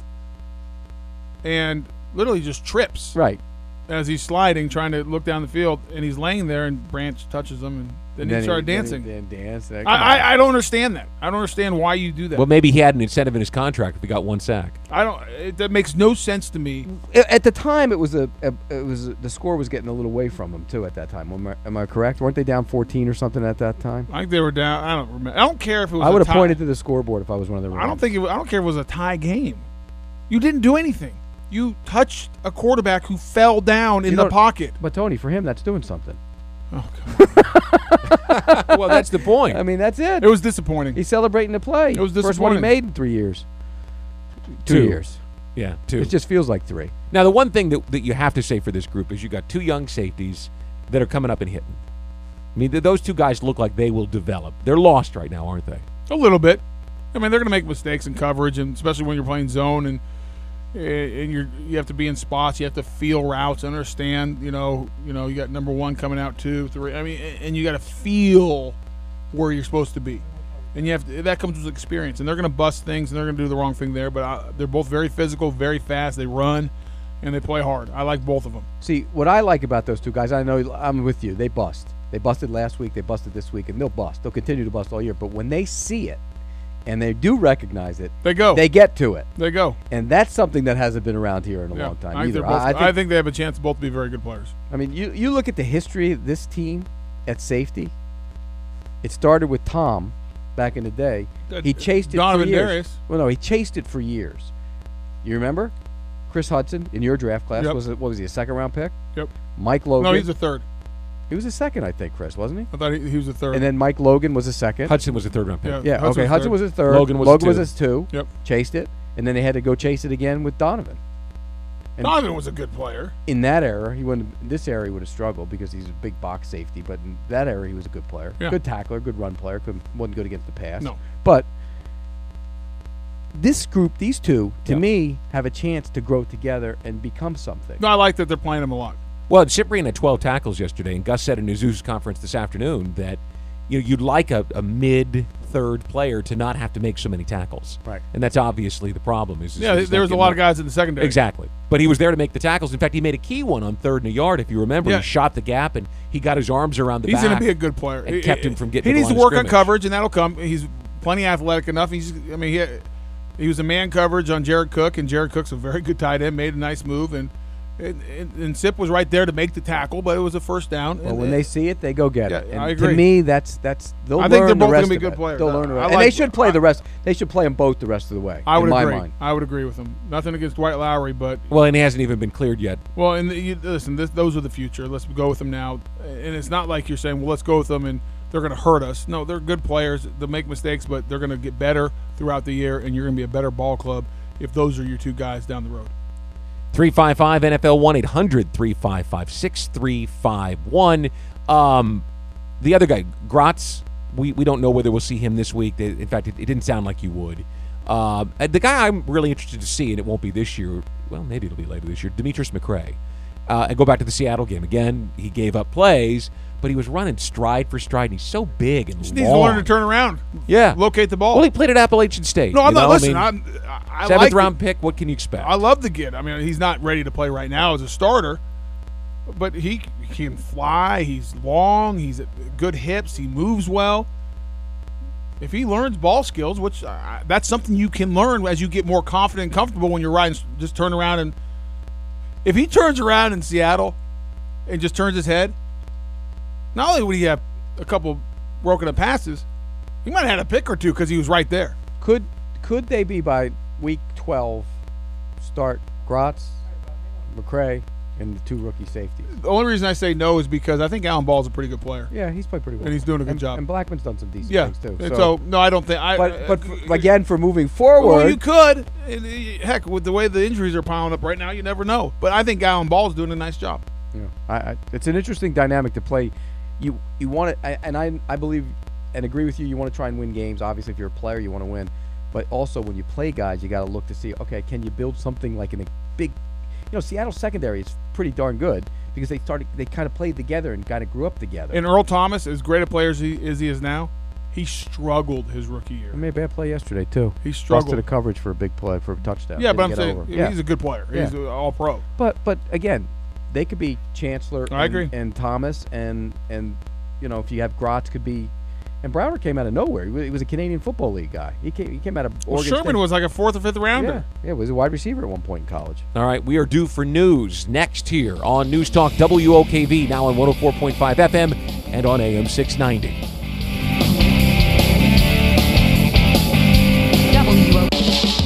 and literally just trips. Right. As he's sliding, trying to look down the field, and he's laying there, and Branch touches him, and then, And he started then dancing. Then dance. I, I, I don't understand that. I don't understand why you do that. well, maybe he had an incentive in his contract if he got one sack. I don't. It, that makes no sense to me. At the time, it was a, a it was a, the score was getting a little away from them too. At that time, am I, am I correct? Weren't they down fourteen or something at that time? I think they were down. I don't remember. I don't care if it was. I would a have tie. pointed to the scoreboard if I was one of the. I don't Rams. think. It, was- I don't care if it was a tie game. You didn't do anything. You touched a quarterback who fell down in You the don't- pocket. But Tony, for him, that's doing something. Oh, come on. Well, that's the point. I mean, that's it. It was disappointing. He's celebrating the play. It was First one he disappointing. made in three years. Two, Two. years. yeah, two. It just feels like three. Now, the one thing that, that you have to say for this group is you got two young safeties that are coming up and hitting. I mean, th- those two guys look like they will develop. They're lost right now, aren't they? A little bit. I mean, they're going to make mistakes in coverage, and especially when you're playing zone and and you're you have to be in spots. You have to feel routes, understand. You know, you know, you got number one coming out, two, three. I mean, and you got to feel where you're supposed to be, and you have to, that comes with experience. And they're going to bust things, and they're going to do the wrong thing there. But I, they're both very physical, very fast. They run, and they play hard. I like both of them. See, what I like about those two guys, I know I'm with you. They bust. They busted last week. They busted this week, and they'll bust. They'll continue to bust all year. But when they see it, and they do recognize it, They go. they get to it. They go. And that's something that hasn't been around here in a Yeah, long time I think, either. they're both, I, I, think, I think they have a chance to both be very good players. I mean, you, you look at the history of this team at safety. It started with Tom back in the day. He chased it Donovan for years. Darius. Well, no, he chased it for years. You remember? Chris Hudson in your draft class, Yep. was it, what was he, a second round pick? Yep. Mike Logan. No, he's a third. He was a second, I think, Chris, wasn't he? I thought he, he was a third. And then Mike Logan was a second. Hudson was a third round pick. Yeah. yeah, Hudson okay. was Hudson third. was a third. Logan was a two. was a two. Yep. Chased it. And then they had to go chase it again with Donovan. And Donovan was a good player. in that era, he wouldn't. In this era, he would have struggled because he's a big box safety. But in that era, he was a good player, Yeah. good tackler, good run player. Couldn't wasn't good against the pass. No. But this group, these two, to Yeah. me, have a chance to grow together and become something. No, I like that they're playing him a lot. Well, Cyprian had twelve tackles yesterday, and Gus said in his news conference this afternoon that you know, you'd like a, a mid-third player to not have to make so many tackles. Right. And that's obviously the problem. Is, is Yeah, he's there not was a getting lot of more- guys in the secondary. Exactly. But he was there to make the tackles. In fact, he made a key one on third and a yard, if you remember. Yeah. He shot the gap, and he got his arms around the He's back. going to be a good player. and kept him from getting He to the needs to line of work on scrimmage. coverage, and that'll come. He's plenty athletic enough. He's, I mean, he he was a man coverage on Jared Cook, and Jared Cook's a very good tight end. Made a nice move, and and, and, and Sip was right there to make the tackle, but it was a first down. Well, and, when they see it, they go get Yeah, it. And I to agree. me, that's that's they'll I learn think they're the both rest gonna be of good it. players. They'll I- learn, the I rest. and they like- should play I- the rest. They should play them both the rest of the way. I would in my agree. mind. I would agree with him. Nothing against Dwight Lowry, but Well, and he hasn't even been cleared yet. well, and the, you, listen, this, those are the future. Let's go with them now. And it's not like you're saying, well, let's go with them and they're going to hurt us. No, they're good players. They'll make mistakes, but they're going to get better throughout the year, and you're going to be a better ball club if those are your two guys down the road. three five five N F L, one eight hundred three five five six three five one. Um, the other guy, Gratz, we, we don't know whether we'll see him this week. In fact, it, it didn't sound like you would. Uh, the guy I'm really interested to see, and it won't be this year, well, maybe it'll be later this year, Demetrius McCray. Uh, and go back to the Seattle game. Again, he gave up plays, but he was running stride for stride, and he's so big and Just long. needs to learn to turn around. Yeah. Locate the ball. Well, he played at Appalachian State. no, I'm you not know? listening. I mean, I'm, I, I seventh like round the, pick, what can you expect? I love the kid. I mean, he's not ready to play right now as a starter, but he can fly. He's long. He's good hips. He moves well. If he learns ball skills, which uh, that's something you can learn as you get more confident and comfortable when you're riding, just turn around and if he turns around in Seattle and just turns his head, not only would he have a couple broken up passes, he might have had a pick or two because he was right there. Could could they be by week twelve start Gratz, McCray, and the two rookie safeties? The only reason I say no is because I think Alan Ball is a pretty good player. Yeah, he's played pretty well. And he's doing a good and, job. And Blackman's done some decent Yeah. things too. And so, no, I don't think. I, but but uh, f- again, for moving forward, well, you could. And, uh, Heck, with the way the injuries are piling up right now, you never know. But I think Alan Ball is doing a nice job. Yeah, I, I, it's an interesting dynamic to play. You you want to, and I I believe and agree with you. You want to try and win games. Obviously, if you're a player, you want to win. But also, when you play guys, you got to look to see, okay, can you build something like in a big, you know, Seattle secondary is pretty darn good because they started, they kind of played together and kind of grew up together. And Earl Thomas, as great a player as he, as he is now, he struggled his rookie year. He made a bad play yesterday too. He struggled. Busted a coverage for a big play for a touchdown. Yeah, but Didn't I'm get saying over. he's Yeah. a good player. He's Yeah. an all pro. But but again, they could be Chancellor. I and, agree. And Thomas and and you know if you have Gratz could be, and Browder came out of nowhere. He was, he was a Canadian Football League guy. He came he came out of Well, Oregon Sherman State. was like a fourth or fifth yeah rounder. yeah was a wide receiver at one point in college. All right, we are due for news next here on News Talk W O K V, now on one oh four point five F M and on A M six ninety. W O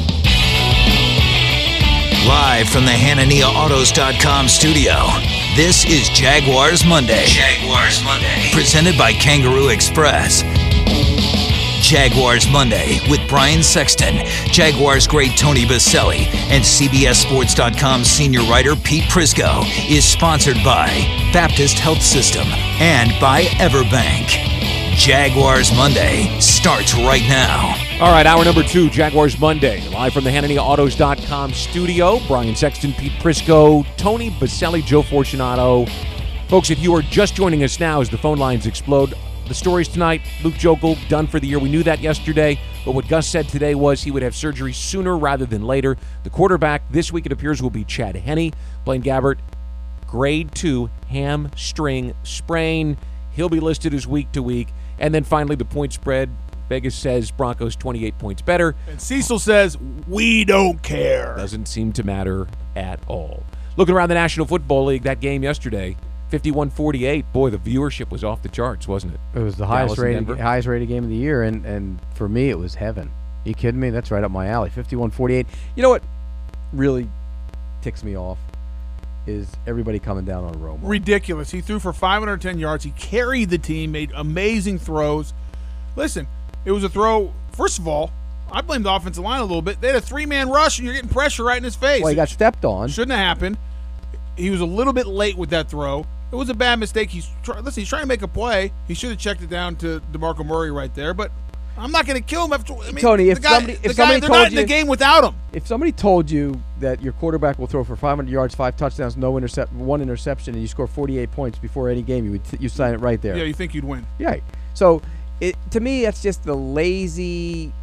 Live from the Hanania Autos dot com studio, this is Jaguars Monday. Jaguars Monday. Presented by Kangaroo Express. Jaguars Monday with Brian Sexton, Jaguars great Tony Baselli, and C B S Sports dot com senior writer Pete Prisco is sponsored by Baptist Health System and by Everbank. Jaguars Monday starts right now. All right, hour number two, Jaguars Monday, live from the Hannity Autos dot com studio. Brian Sexton, Pete Prisco, Tony Baselli, Joe Fortunato. Folks, if you are just joining us now as the phone lines explode, the stories tonight, Luke Joeckel done for the year. We knew that yesterday, but what Gus said today was he would have surgery sooner rather than later. The quarterback this week, it appears, will be Chad Henne. Blaine Gabbert, grade two hamstring sprain. He'll be listed as week to week. And then finally, the point spread. Vegas says Broncos twenty-eight points better. And Cecil says, we don't care. Doesn't seem to matter at all. Looking around the National Football League, that game yesterday, fifty-one forty-eight. Boy, the viewership was off the charts, wasn't it? It was the Dallas highest and rated, Denver. highest rated game of the year, and, and for me, it was heaven. You kidding me? That's right up my alley. fifty-one forty-eight. You know what really ticks me off is everybody coming down on Romo. Ridiculous. He threw for five hundred ten yards. He carried the team, made amazing throws. Listen, it was a throw. First of all, I blame the offensive line a little bit. They had a three-man rush, and you're getting pressure right in his face. Well, he got stepped on. Shouldn't have happened. He was a little bit late with that throw. It was a bad mistake. He's try, listen. He's trying to make a play. He should have checked it down to DeMarco Murray right there. But I'm not going to kill him. After, I mean, Tony, if the guy, somebody- if the somebody guy, they're told not in you- the game without him. If somebody told you that your quarterback will throw for five hundred yards, five touchdowns, no intercept, one interception, and you score forty-eight points before any game, you would t- you sign it right there. Yeah, you think you'd win? Yeah. So, it to me, that's just the lazy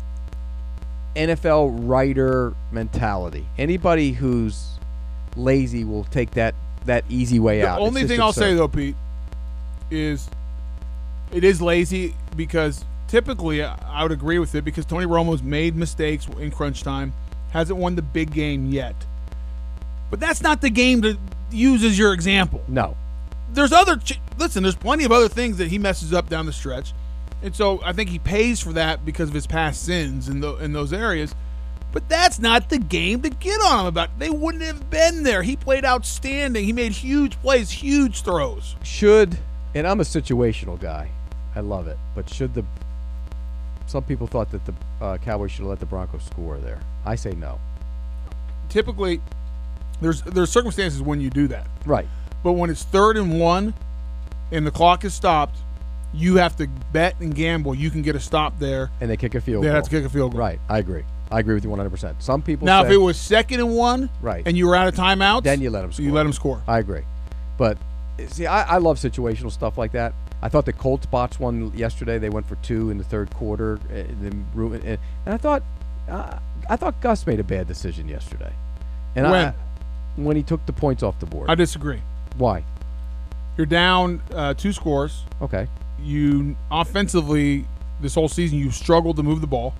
N F L writer mentality. Anybody who's lazy will take that that easy way The out. It's only just thing I'll say absurd. though, Pete, is it is lazy because typically I I would agree with it because Tony Romo's made mistakes in crunch time, hasn't won the big game yet. But that's not the game to use as your example. No. There's other ch- listen. There's plenty of other things that he messes up down the stretch, and so I think he pays for that because of his past sins in the in those areas. But that's not the game to get on him about. They wouldn't have been there. He played outstanding. He made huge plays, huge throws. Should, and I'm a situational guy. I love it. But should the, some people thought that the uh, Cowboys should have let the Broncos score there. I say no. Typically, there's there's circumstances when you do that. Right. But when it's third and one and the clock is stopped, you have to bet and gamble. You can get a stop there. And they kick a field They goal. have to kick a field goal. Right. I agree. I agree with you one hundred percent. Some people Now, say, if it was second and one Right. and you were out of timeouts, then you let them score. you let them score. I agree. But, see, I, I love situational stuff like that. I thought the Colts botched one yesterday. They went for two in the third quarter. And, then ru- and and I thought uh, I thought Gus made a bad decision yesterday. And When? I, when he took the points off the board. I disagree. Why? You're down uh, two scores. Okay. You offensively this whole season you struggled to move the ball.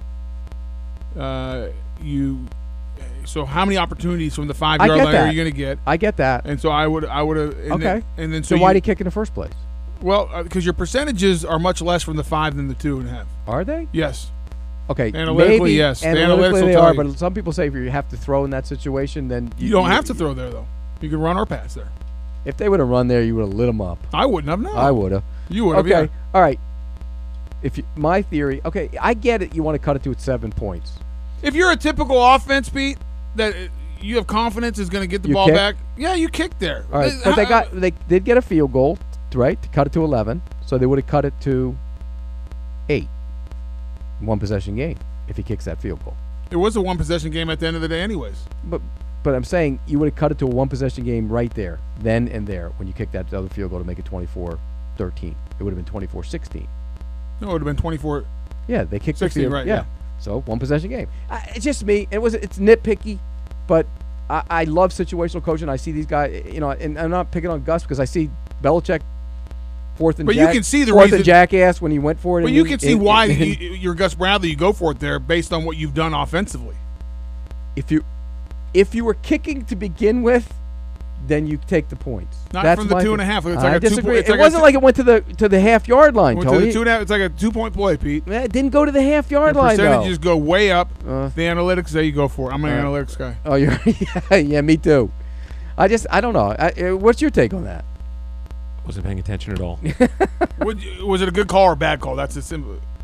Uh, you so how many opportunities from the five I yard get line are that. you going to get? I get that. And so I would I would have and Okay. Then, and then so, So why you, did he kick in the first place? well because your percentages are much less from the five than the two and a half. Are they? Yes. Okay. Analytically, maybe, yes. The analytics Analytically, will they tell are, you. but some people say if you have to throw in that situation, then you, You don't have to throw there though. You can run or pass there. If they would have run there, you would have lit them up. I wouldn't have. No, I would have. You would have. Okay. Yeah. All right. If you, my theory, okay, I get it. You want to cut it to seven points. If you're a typical offense, Pete, that you have confidence is going to get the You ball kick? back, yeah, you kick there. All right, but they got they did get a field goal, right, to cut it to eleven. So they would have cut it to eight, one possession game if he kicks that field goal. It was a one possession game at the end of the day, anyways. But but I'm saying you would have cut it to a one possession game right there, then and there, when you kick that other field goal to make it twenty-four thirteen. It would have been twenty-four sixteen. No, it would have been twenty-four. Yeah, they kicked sixteen, the field. right, Yeah. yeah. So one possession game. I, it's just me. It was it's nitpicky, but I, I love situational coaching. I see these guys, you know, and I'm not picking on Gus because I see Belichick fourth and But you jack- can see the fourth reason- and jackass when he went for it. But and you he- can see and- why and- you, you're Gus Bradley. You go for it there based on what you've done offensively. if you if you were kicking to begin with, then you take the points. Not That's from the my two and thing. a half. It's I like a two disagree. point- it's it like a wasn't two- like it went to the to the half yard line, Went to Tony. the two and a half. It's like a two point play, Pete. It didn't go to the half yard Your line though. percentages go way up. Uh, the analytics say you go for it. I'm an uh, analytics guy. Oh, you're yeah, yeah, me too. I just I don't know. I, uh, what's your take on that? Wasn't paying attention at all. Would you- was it a good call or a bad call? That's a simple.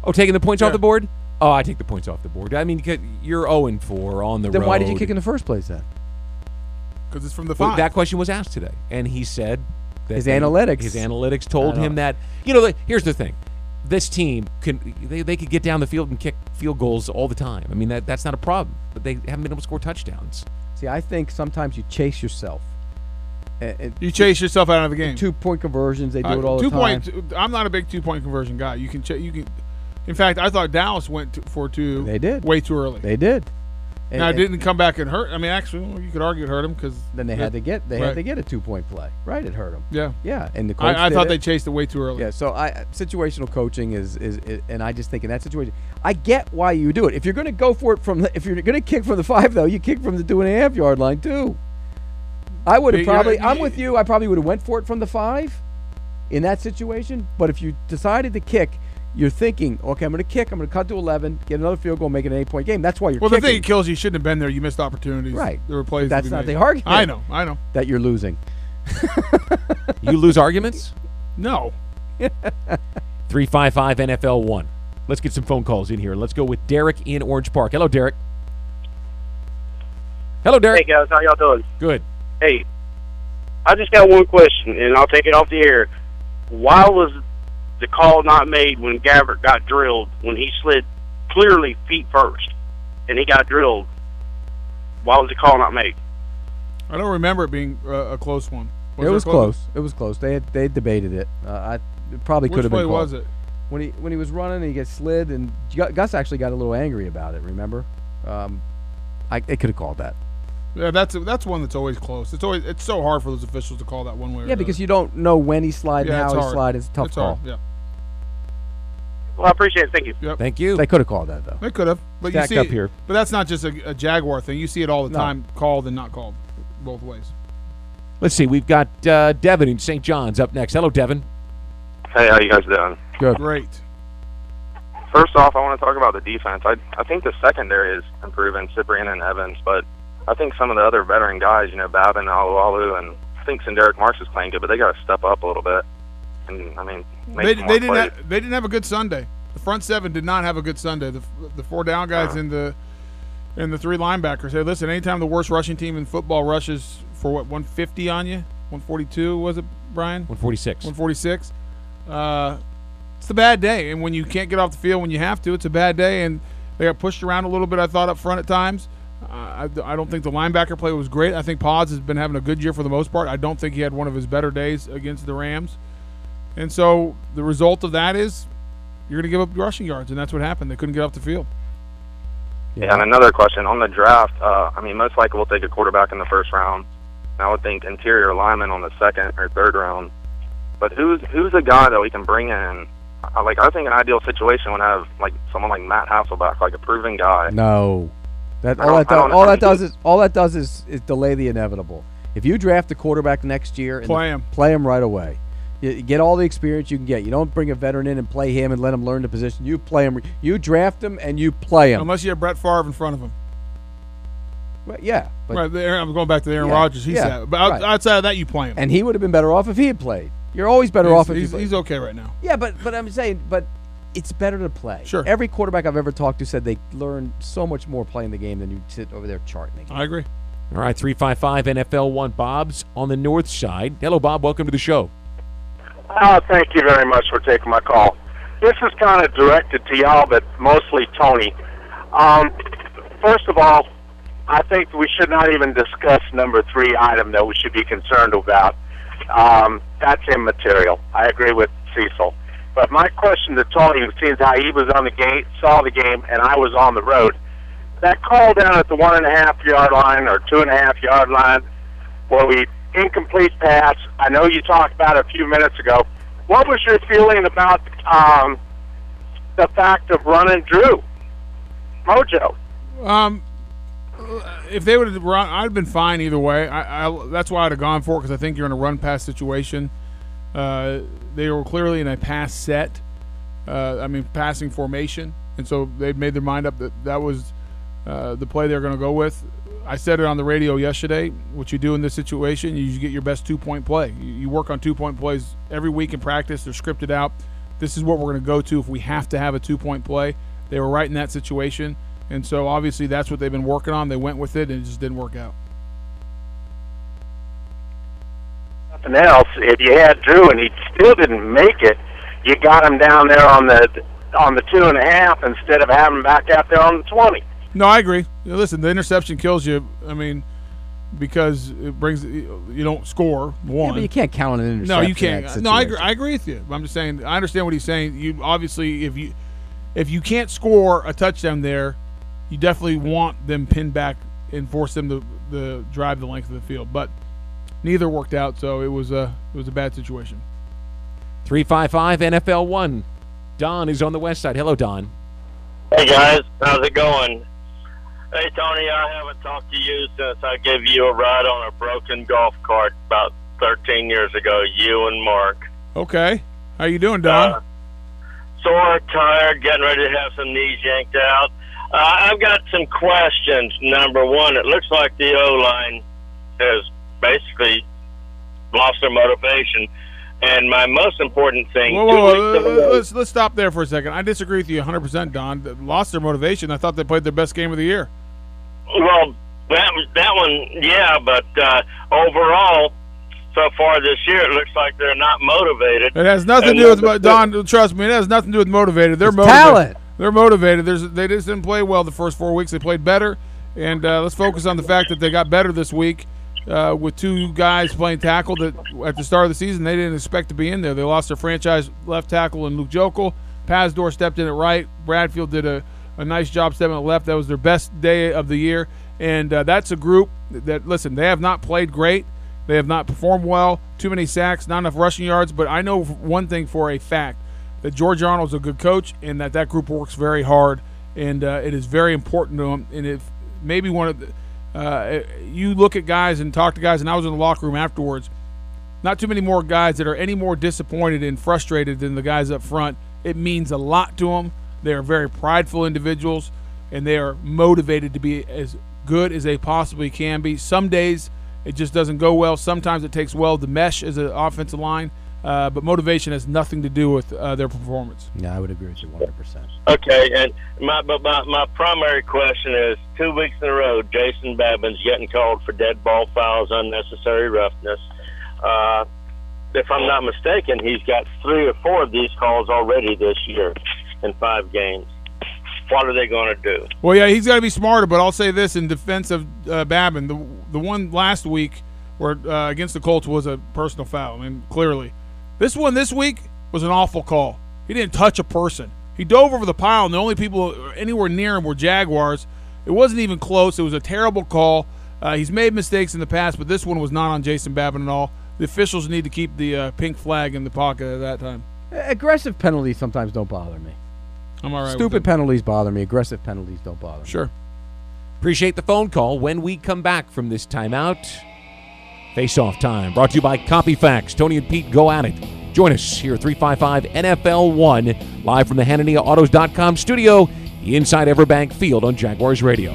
Oh, taking the points Yeah. off the board? Oh, I take the points off the board. I mean, 'cause you're oh and four on the Then road. why did you kick in the first place then? Because it's from the Well, five. that question was asked today, and he said that His they- analytics. His analytics told I don't him know. that you know. the- Here's the thing: this team can they, they could get down the field and kick field goals all the time. I mean, that that's not a problem, but they haven't been able to score touchdowns. See, I think sometimes you chase yourself. And, and you chase yourself out of the game. two point conversions, they do Uh, it all two the time. point. I'm not a big two point conversion guy. You can. Ch- you can. In fact, I thought Dallas went to, for two. They did. way too early. They did. And, now it and didn't come back and hurt. I mean, actually, well, you could argue it hurt him because then they had to get they right. had to get a two point play. Right, it hurt them. Yeah, Yeah, and the coach I, I did thought it. they chased it way too early. Yeah, so I situational coaching is, is is and I just think in that situation, I get why you do it. If you're going to go for it from, the, if you're going to kick from the five though, you kick from the two and a half yard line too. I would have But you're- probably. I'm you- with you. I probably would have went for it from the five, in that situation. But if you decided to kick, you're thinking, okay, I'm going to kick. I'm going to cut to eleven, get another field goal, make it an eight point game. That's why you're Well, kicking. the thing that kills you, you shouldn't have been there. You missed opportunities. Right. There were plays. That's to be not made. the argument. I know. I know. that you're losing. You lose arguments? No. three five five N F L one. Let's get some phone calls in here. Let's go with Derek in Orange Park. Hello, Derek. Hello, Derek. Hey guys, how y'all doing? Good. Hey, I just got one question, and I'll take it off the air. Why was the call not made when Gabbert got drilled when he slid clearly feet first, and he got drilled? Why was the call not made? I don't remember it being uh, a close one. it there was a close. It was close. They had they debated it. Uh, I it probably could Which have play been called. was it? when he when he was running, he gets slid, and Gu- Gus actually got a little angry about it. Remember? Um, I they could have called that. Yeah, that's that's one that's always close. It's always it's so hard for those officials to call that one way. or Yeah, the because other. you don't know when he slid Yeah, and it's how he hard. slid. It's a tough it's call. hard. Yeah, Well, I appreciate it. Thank you. yep. Thank you. They could have called that though. They could have, but Stacked you see up it- here. But that's not just a, a Jaguar thing. You see it all the No. time, called and not called, both ways. Let's see. We've got uh, Devin in Saint John's up next. Hello, Devin. Hey, how you guys doing? Good. Great. First off, I want to talk about the defense. I I think the secondary is improving, Cyprian and Evans, but I think some of the other veteran guys, you know, Babin, Alualu, and I think Derek Marks is playing good, but they got to step up a little bit. And I mean, make They, some they more didn't plays. have, they didn't have a good Sunday. The front seven did not have a good Sunday. The the four down guys Uh-huh. and the and the three linebackers. Hey, listen, anytime the worst rushing team in football rushes for what one fifty on you, one forty-two was it, Brian? one forty-six. one forty-six. Uh, it's a bad day, and when you can't get off the field when you have to, it's a bad day. And they got pushed around a little bit, I thought, up front at times. Uh, I, I don't think the linebacker play was great. I think Pods has been having a good year for the most part. I don't think he had one of his better days against the Rams. And so the result of that is you're going to give up rushing yards, and that's what happened. They couldn't get off the field. Yeah, and another question on the draft. Uh, I mean, most likely we'll take a quarterback in the first round. And I would think interior lineman on the second or third round. But who's who's a guy that we can bring in? I, like I think an ideal situation would have like someone like Matt Hasselbeck, like a proven guy. No, that I all don't- that I does, don't- all I that mean, does is all that does is, is delay the inevitable. If you draft a quarterback next year, and Play him. play him right away. You you get all the experience you can get. You don't bring a veteran in and play him and let him learn the position. You play him. You draft him and you play him. Unless you have Brett Favre in front of him. Well, yeah, but, right, there, I'm going back to the Aaron Yeah, Rodgers. He yeah, said, but out, right. outside of that, you play him. and he would have been better off if he had played. You're always better he's, off if he's, you play. he's okay right now. Yeah, but but I'm saying, but it's better to play. Sure. Every quarterback I've ever talked to said they learn so much more playing the game than you sit over there charting the game. I agree. All right, three five five N F L one. Bob's on the north side. Hello, Bob. Welcome to the show. Uh, thank you very much for taking my call. This is kind of directed to y'all, but mostly Tony. Um, first of all, I think we should not even discuss number three item that we should be concerned about. Um, that's immaterial. I agree with Cecil. But my question to Tony, who seems how he was on the game, saw the game, and I was on the road, that call down at the one and a half yard line or two and a half yard line where we incomplete pass, I know you talked about it a few minutes ago. What was your feeling about um, the fact of running Drew? Mojo. Um, if they would have run, I'd have been fine either way. I, I that's why I'd have gone for it because I think you're in a run pass situation. Uh, they were clearly in a pass set. Uh, I mean, passing formation, and so they made their mind up that that was uh, the play they're going to go with. I said it on the radio yesterday. What you do in this situation, you get your best two-point play. You, you work on two-point plays every week in practice. They're scripted out. this is what we're going to go to if we have to have a two-point play. They were right in that situation, and so obviously that's what they've been working on. They went with it, and it just didn't work out. Nothing else. If you had Drew and he still didn't make it, you got him down there on the on the two and a half instead of having him back out there on the twenty. No, I agree. Listen, the interception kills you. I mean, because it brings you don't score one. Yeah, but you can't count on an interception. No, you in can't. that No, I agree, situation. I agree with you. I'm just saying. I understand what he's saying. You obviously, if you if you can't score a touchdown there, you definitely want them pinned back and force them to, to drive the length of the field. But neither worked out, so it was a it was a bad situation. three five five N F L one. Don is on the west side. Hello, Don. Hey, guys. How's it going? Hey, Tony, I haven't talked to you since I gave you a ride on a broken golf cart about thirteen years ago, you and Mark. Okay. How you doing, Don? Uh, sore, tired, getting ready to have some knees yanked out. Uh, I've got some questions. Number one, it looks like the O-line has basically lost their motivation. And my most important thing... Whoa, whoa, whoa, let's, let's stop there for a second. I disagree with you one hundred percent, Don. They lost their motivation. I thought they played their best game of the year. Well, that was that one, yeah, but uh, overall, so far this year, it looks like they're not motivated. It has nothing And to do with number Don. Trust me, it has nothing to do with motivated. They're It's motivated. talent. They're motivated. There's, they just didn't play well the first four weeks. They played better, and uh, let's focus on the fact that they got better this week uh, with two guys playing tackle that at the start of the season they didn't expect to be in there. They lost their franchise left tackle in Luke Jokel. Pazdur stepped in at right. Bradfield did a, a nice job stepping at left. That was their best day of the year, and uh, that's a group that, listen, they have not played great. They have not performed well. Too many sacks, not enough rushing yards. But I know one thing for a fact, that George Arnold's a good coach and that that group works very hard, and uh, it is very important to them. And if maybe one of the uh, you look at guys and talk to guys, and I was in the locker room afterwards, not too many more guys that are any more disappointed and frustrated than the guys up front. It means a lot to them. They are very prideful individuals, and they are motivated to be as good as they possibly can be. Some days it just doesn't go well. Sometimes it takes well to mesh as an offensive line, uh, but motivation has nothing to do with uh, their performance. Yeah, I would agree with you one hundred percent. Okay, and my, but my my primary question is, two weeks in a row, Jason Babin's getting called for dead ball fouls, unnecessary roughness. Uh, if I'm not mistaken, he's got three or four of these calls already this year in five games. What are they going to do? Well, yeah, he's got to be smarter, but I'll say this in defense of uh, Babin. The the one last week where uh, against the Colts was a personal foul, and clearly. This one this week was an awful call. He didn't touch a person. He dove over the pile, and the only people anywhere near him were Jaguars. It wasn't even close. It was a terrible call. Uh, he's made mistakes in the past, but this one was not on Jason Babin at all. The officials need to keep the uh, pink flag in the pocket at that time. Aggressive penalties sometimes don't bother me. I'm all right with Stupid it. penalties bother me. Aggressive penalties don't bother me. Sure. Appreciate the phone call. When we come back from this timeout, face-off time. Brought to you by CopyFax. Tony and Pete go at it. Join us here at three five five N F L one, live from the Hanania Autos dot com studio inside Everbank Field on Jaguars Radio.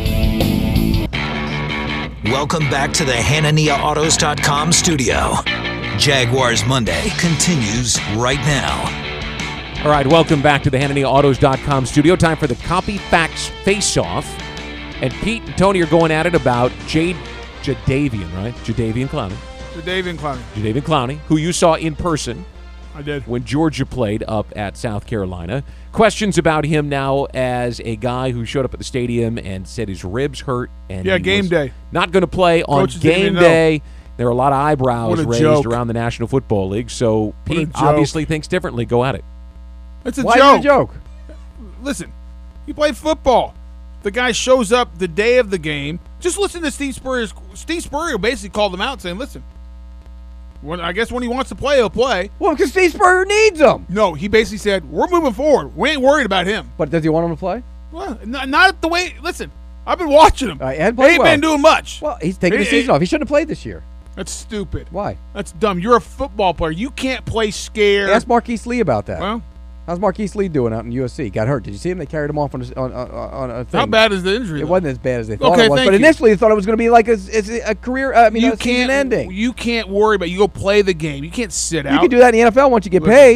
Welcome back to the Hanania Autos dot com studio. Jaguars Monday continues right now. All right, welcome back to the Hanania Autos dot com studio. Time for the CopyFax face-off. And Pete and Tony are going at it about Jade Jadeveon, right? Jadeveon Clowney. Jadeveon Clowney. Jadeveon Clowney, who you saw in person. I did. When Georgia played up at South Carolina. Questions about him now as a guy who showed up at the stadium and said his ribs hurt. And Yeah, he game was day. Not going to play on Coaches didn't game even know. day. There are a lot of eyebrows What a raised joke. around the National Football League. So What a Pete joke. obviously thinks differently. Go at it. It's a Why joke. is it a joke? Listen, you play football. The guy shows up the day of the game. Just listen to Steve Spurrier. Steve Spurrier basically called him out saying, listen, when, I guess when he wants to play, he'll play. Well, because Steve Spurrier needs him. No, he basically said, we're moving forward. We ain't worried about him. But does he want him to play? Well, not, not the way – listen, I've been watching him. Uh, he hadn't he played ain't well. been doing much. Well, he's taking He- the season off. He shouldn't have played this year. That's stupid. Why? That's dumb. You're a football player. You can't play scared. Ask Marquise Lee about that. Well, how's Marquise Lee doing out in U S C? Got hurt. Did you see him? They carried him off on a, on, on, on a thing. how bad is the injury? It though? wasn't as bad as they thought Okay, it was. thank But you. initially, they thought it was going to be like a, a, a career. Uh, I mean, you a season can't ending. You can't worry about. You go play the game. You can't sit out. You can do that in the N F L once you get Listen. paid.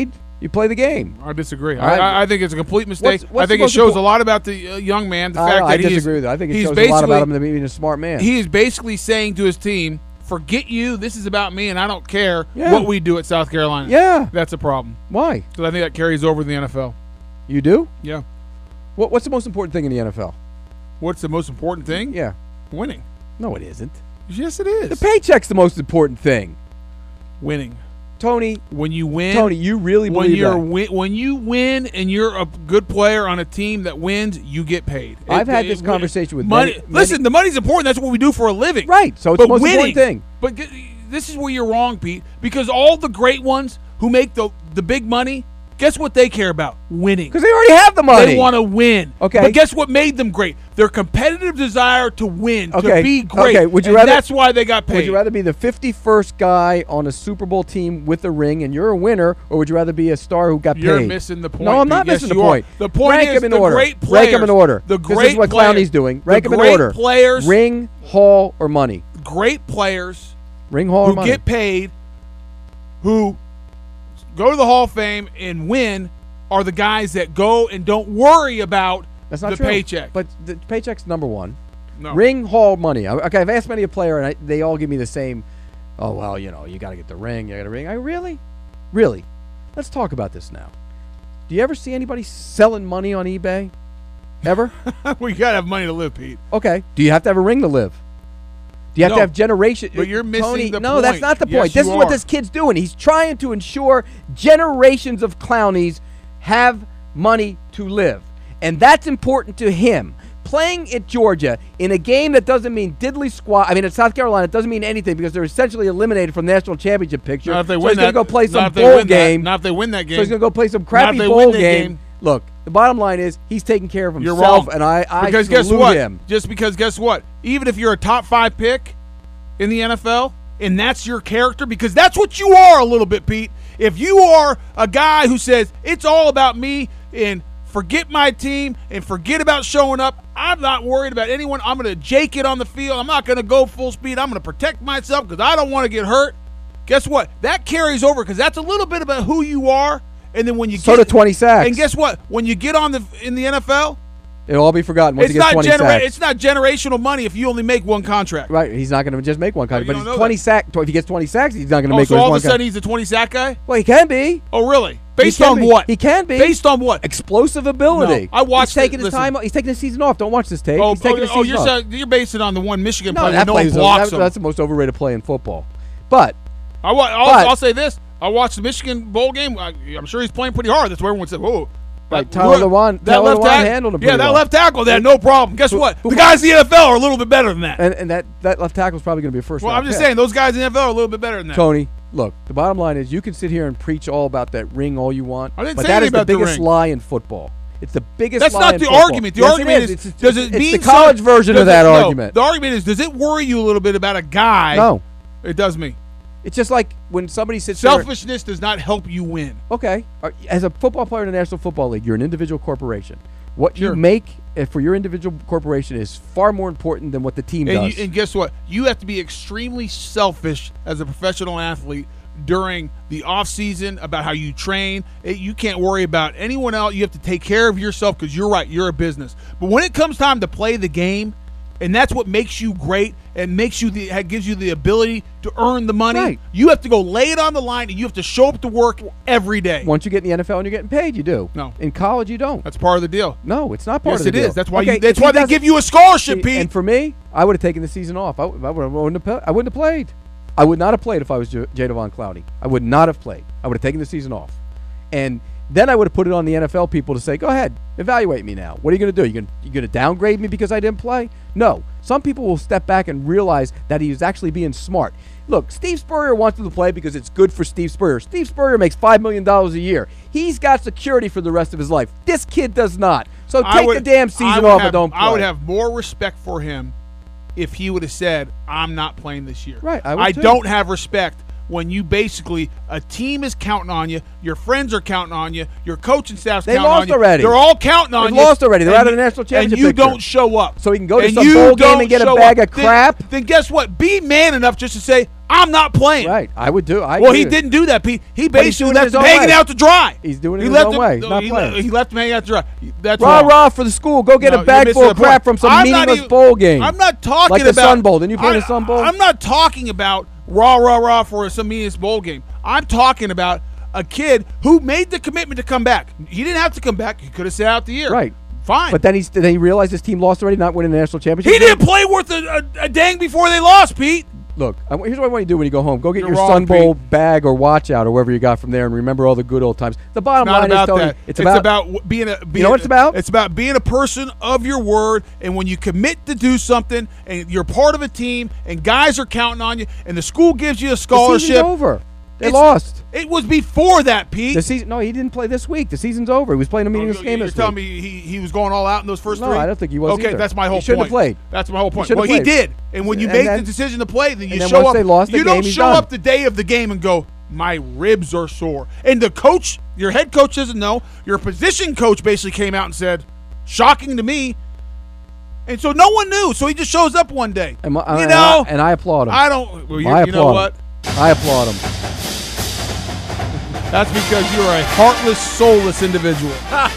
You play the game. I disagree. All right. I, I think it's a complete mistake. What's- what's I think the it most shows impor- a lot about the uh, young man. The I, fact I that he is, disagree with that. I think it he's shows a lot about him basically- than being a smart man. He is basically saying to his team, forget you. This is about me, and I don't care Yeah. what we do at South Carolina. Yeah. That's a problem. Why? Because I think that carries over to the N F L. You do? Yeah. What, what's the most important thing in the N F L? What's the most important thing? Yeah. Winning. No, it isn't. Yes, it is. The paycheck's the most important thing. Winning. Tony, When you win, Tony, you really when believe you're that? win, when you win and you're a good player on a team that wins, you get paid. I've It- had it- this conversation with money. many- listen, the money's important. That's what we do for a living. Right. So it's but the most winning, important thing. But g- this is where you're wrong, Pete. Because all the great ones who make the the big money, guess what they care about? Winning. Because they already have the money. They want to win. Okay. But guess what made them great? Their competitive desire to win, Okay. to be great. Okay. Would you and rather? that's why they got paid. Would you rather be the fifty-first guy on a Super Bowl team with a ring and you're a winner, or would you rather be a star who got You're paid? missing the point. No, I'm Pete. not Yes, missing the you are. point. The point Rank is them in the order. great Rank them in players- order. the This great is what players- Clowney's doing. the Rank them in great order. players- Ring, Hall, or money. Great players Ring, Hall, or who money. get paid, who go to the Hall of Fame and win, are the guys that go and don't worry about That's not the true. paycheck. But the paycheck's number one. No. Ring, Hall, money. I- Okay, I've asked many a player, and I, they all give me the same. Oh well, you know, you got to get the ring. You got a ring. I really, really. Let's talk about this now. Do you ever see anybody selling money on eBay? Ever? we gotta have money to live, Pete. Okay. Do you have to have a ring to live? Do you have No, to have generation? but you're missing Tony, the no, that's point. not the Yes, point. This you is what are. this kid's doing. He's trying to ensure generations of Clownies have money to live. And that's important to him. Playing at Georgia in a game that doesn't mean diddly squat. I mean, at South Carolina, it doesn't mean anything because they're essentially eliminated from the national championship picture. Not if they so win he's going that. to go play not some if they bowl win that. game. Not if they win that game. So he's going to go play some Not crappy if they bowl win that game. game. Look, the bottom line is he's taking care of You're himself, wrong. and I, I because guess salute what? him. Just because guess what? Even if you're a top five pick in the N F L and that's your character, because that's what you are a little bit, Pete. If you are a guy who says it's all about me and forget my team and forget about showing up, I'm not worried about anyone. I'm going to jake it on the field. I'm not going to go full speed. I'm going to protect myself because I don't want to get hurt. Guess what? That carries over because that's a little bit about who you are. And then when you So get do twenty sacks. and guess what? When you get on the in the N F L, It'll all be forgotten once it's he gets not twenty genera- sacks. it's not generational money if you only make one contract. Right, he's not going to just make one contract, you but don't he's know twenty that. sack. If he gets twenty sacks, he's not going to Oh, make so one all of a contract. sudden he's a twenty sack guy? Well, he can be. Oh, really? Based He can on be. what? He can be. Based on what? Explosive ability. No, I watched He's taking it- his listen. time. He's taking the season off. Don't watch this tape. Oh, he's taking oh, the oh season you're, off. saying- you're basing it on the one Michigan no, play that where no one plays- blocks that- him. that's the most overrated play in football. But I wa- I'll, but- I'll say this. I watched the Michigan bowl game. I, I'm sure he's playing pretty hard. That's why everyone said, whoa. Right, that- Tyler look, Lewan- that Tyler left Lewan tackle- handled him Yeah, pretty that well. left tackle, they had no problem. Guess what? who- The guys in the N F L are a little bit better than that. and, and that, that left tackle is probably going to be a first well, round I'm just pick. saying, those guys in the N F L are a little bit better than that. Tony, look, the bottom line is you can sit here and preach all about that ring all you want, I didn't but say that anything is the about the biggest ring. lie in football. It's the biggest That's lie not in the football. argument. The Yes, argument it is, is. It's, does it's, it it's mean the college some- version does of that it- no, argument. The argument is, does it worry you a little bit about a guy? No. It does me. It's just like when somebody sits there. Selfishness does not help you win. Okay. Uh, As a football player in the National Football League, you're an individual corporation. What Sure. you make uh, for your individual corporation is far more important than what the team And, does. you, and guess what? You have to be extremely selfish as a professional athlete during the off season about how you train. It- you can't worry about anyone else. You have to take care of yourself because you're right. You're a business. But when it comes time to play the game, and that's what makes you great and makes you the gives you the ability to earn the money. Right. You have to go lay it on the line, and you have to show up to work every day. Once you get in the N F L and you're getting paid, you do. No. In college, you don't. That's part of the deal. No, it's not part Yes, of the it deal. is. That's why Okay, you. That's if he why they doesn't- give you a scholarship, See, Pete. And for me, I would have taken the season off. I, I, would, I, wouldn't have, pla- I wouldn't have played. I would not have played if I was J- Jadavon Clowney. I would not have played. I would have taken the season off. And then I would have put it on the N F L people to say, go ahead, evaluate me now. What are you going to do? You going you going to downgrade me because I didn't play? No. Some people will step back and realize that he was actually being smart. Look, Steve Spurrier wants him to play because it's good for Steve Spurrier. Steve Spurrier makes five million dollars a year. He's got security for the rest of his life. This kid does not. So I take would- the damn I season would off have- and don't play. I would have more respect for him if he would have said, I'm not playing this year. Right, I would I too. don't have respect when you basically a team is counting on you, your friends are counting on you, your coaching staff's They counting lost on you. already. They're all counting on They've you. lost already. They're and out of the you- national championship And you picture. don't show up. So he can go to and some you bowl game don't and get a show bag up. of crap? Then, then guess what? Be man enough just to say, I'm not playing. Right. I would do. I well, agree. he didn't do that, Pete. He But he's basically doing it left his him own hanging way. out to dry. He's doing it he his left own him, way. He's not he, playing. he left him hanging out to dry. That's Rah wrong. rah for the school. Go get No, a you're bag missing full of the point. crap from some I'm not meaningless even- bowl game. I'm not talking like the about Sun Bowl. Didn't you play I, the Sun Bowl? I'm not talking about rah rah rah for some meaningless bowl game. I'm talking about a kid who made the commitment to come back. He didn't have to come back. He could have sat out the year. Right. Fine. But then, he's, then he realized his team lost already, not winning the national championship. he didn't play worth a, a, a dang before they lost, Pete. Look, I, here's what I want you to do when you go home. Go get You're your wrong, Sun Bowl Pete. bag or watch out or wherever you got from there and remember all the good old times. The bottom Not line about is, Tony, that. it's, about, w- being a. Being know what it's about? It's about being a person of your word, and when you commit to do something, and you're part of a team, and guys are counting on you, and the school gives you a the scholarship. season's over. They It's- lost. It was before that, Pete. The season. No, he didn't play this week. The season's over. He was playing a meaningless Oh, game You're this telling week. me he, he was going all out in those first No, three? I don't think he was Okay, either. that's my He whole shouldn't point. have played. That's my whole point. shouldn't Well, have he played. did, and when you And make then- the decision to play, then you and then show once up. they lost the you game, don't he's show done. up the day of the game and go, my ribs are sore. And the coach, your head coach doesn't know. Your position coach basically came out and said, shocking to me. And so no one knew. So he just shows up one day. And, my, you and know, I, and I applaud him. I don't. Well, you, I you know applaud what? him. I applaud him. That's because you're a heartless, soulless individual.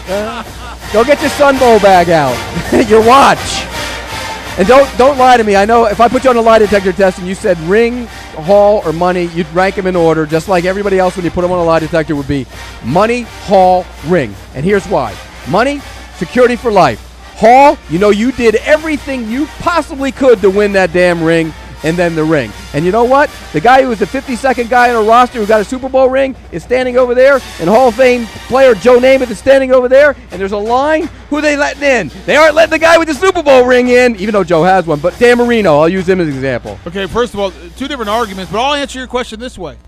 Go get your Sun Bowl bag out. Your watch. And don't don't lie to me. I know if I put you on a lie detector test and you said ring, hall, or money, you'd rank them in order, just like everybody else when you put them on a lie detector would be money, hall, ring. And here's why. Money, security for life. Hall, you know you did everything you possibly could to win that damn ring, and then the ring. And you know what? The guy who was the fifty-second guy on a roster who got a Super Bowl ring is standing over there, and Hall of Fame player Joe Namath is standing over there, and there's a line. Who are they letting in? They aren't letting the guy with the Super Bowl ring in, even though Joe has one, but Dan Marino, I'll use him as an example. Okay, first of all, two different arguments, but I'll answer your question this way.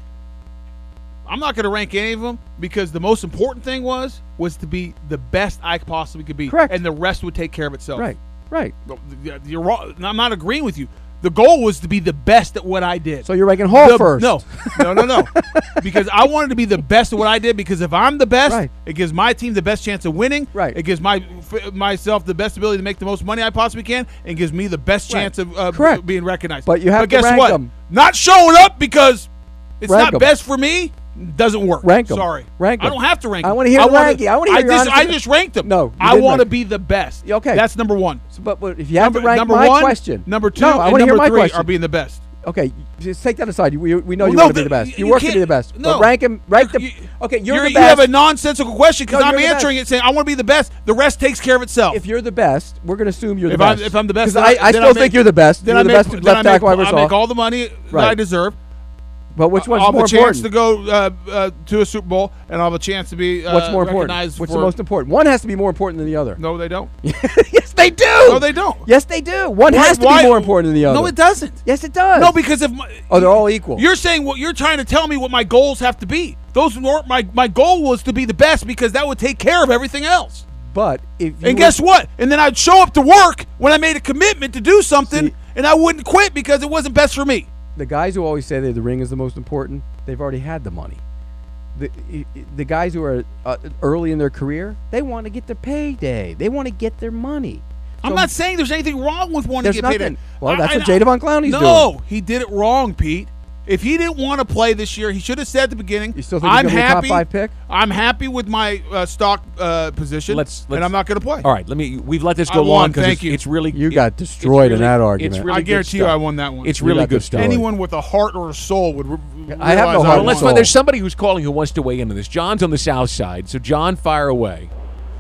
I'm not going to rank any of them because the most important thing was was to be the best I possibly could be. Correct. And the rest would take care of itself. Right, right. You're wrong. I'm not agreeing with you. The goal was to be the best at what I did. So you're ranking Hall The- first. No, no, no, no. Because I wanted to be the best at what I did. Because if I'm the best, Right. it gives my team the best chance of winning. Right. It gives my f- myself the best ability to make the most money I possibly can, and gives me the best Right. chance of uh, Correct. being recognized. But you have but to guess rank what? them. Not showing up because it's Rank not 'em. best for me doesn't work. Rank 'em. Sorry. Rank I 'em. don't have to rank. I 'em. wanna hear the wanna- ranking. I wanna hear I your just, honest I opinion. just ranked them. No, you I didn't want to rank. be the best. Yeah, okay. That's number one. So, but, but if you have number, to rank number my one, question. Number two, No, I and wanna hear number my three question. are being the best. Okay, just take that aside. We, we know Well, you no, want to be the the- best. You, you work to be can't- the best. no. But rank him. Rank them. You- Okay, you're, You're- the you best. have a nonsensical question because No, I'm you're the answering it saying I want to be the best. The rest takes care of itself. If you're the best, we're going to assume you're the If I'm- best. if I'm the best, 'Because then I, I then still make- think you're the best. Then You're I the make, best then left I make, tackle I ever I saw. make all the money that Right. I deserve. But which one's I'll have more a chance important? to go uh, uh, to a Super Bowl, and I'll have a chance to be uh, What's more important? recognized What's for- the most important? One has to be more important than the other. No, they don't. Yes, they do. No, they don't. Yes, they do. One Why- has to why- be more important than the other. No, it doesn't. Yes, it does. No, because if my, oh, they're all equal. You're saying what you're trying to tell me what my goals have to be. Those weren't my my goal was to be the best because that would take care of everything else. But if you And were- guess what? And then I'd show up to work when I made a commitment to do something, See- and I wouldn't quit because it wasn't best for me. the guys who always say that the ring is the most important, they've already had the money. The the guys who are uh, early in their career, they want to get their payday. They want to get their money. I'm So- not saying there's anything wrong with wanting There's to get paid. nothing. Well, I- that's I- what Jadavon Clowney's doing. No, he did it wrong, Pete. If he didn't want to play this year, he should have said at the beginning. You still think he's I'm gonna be a top happy. five pick? I'm happy with my uh, stock uh, position, Let's- and let's- I'm not going to play. All right, let me. We've let this I go won, long because thank it's, you. it's really You it- got it's destroyed in really- that argument. It's really I guarantee good you, stuff. I won that one. It's You really got good stuff. destroyed. Anyone with a heart or a soul would. Re- I have no realize heart Well, and won. let's soul. find, there's somebody who's calling who wants to weigh in on this. John's on the south side, so John, fire away.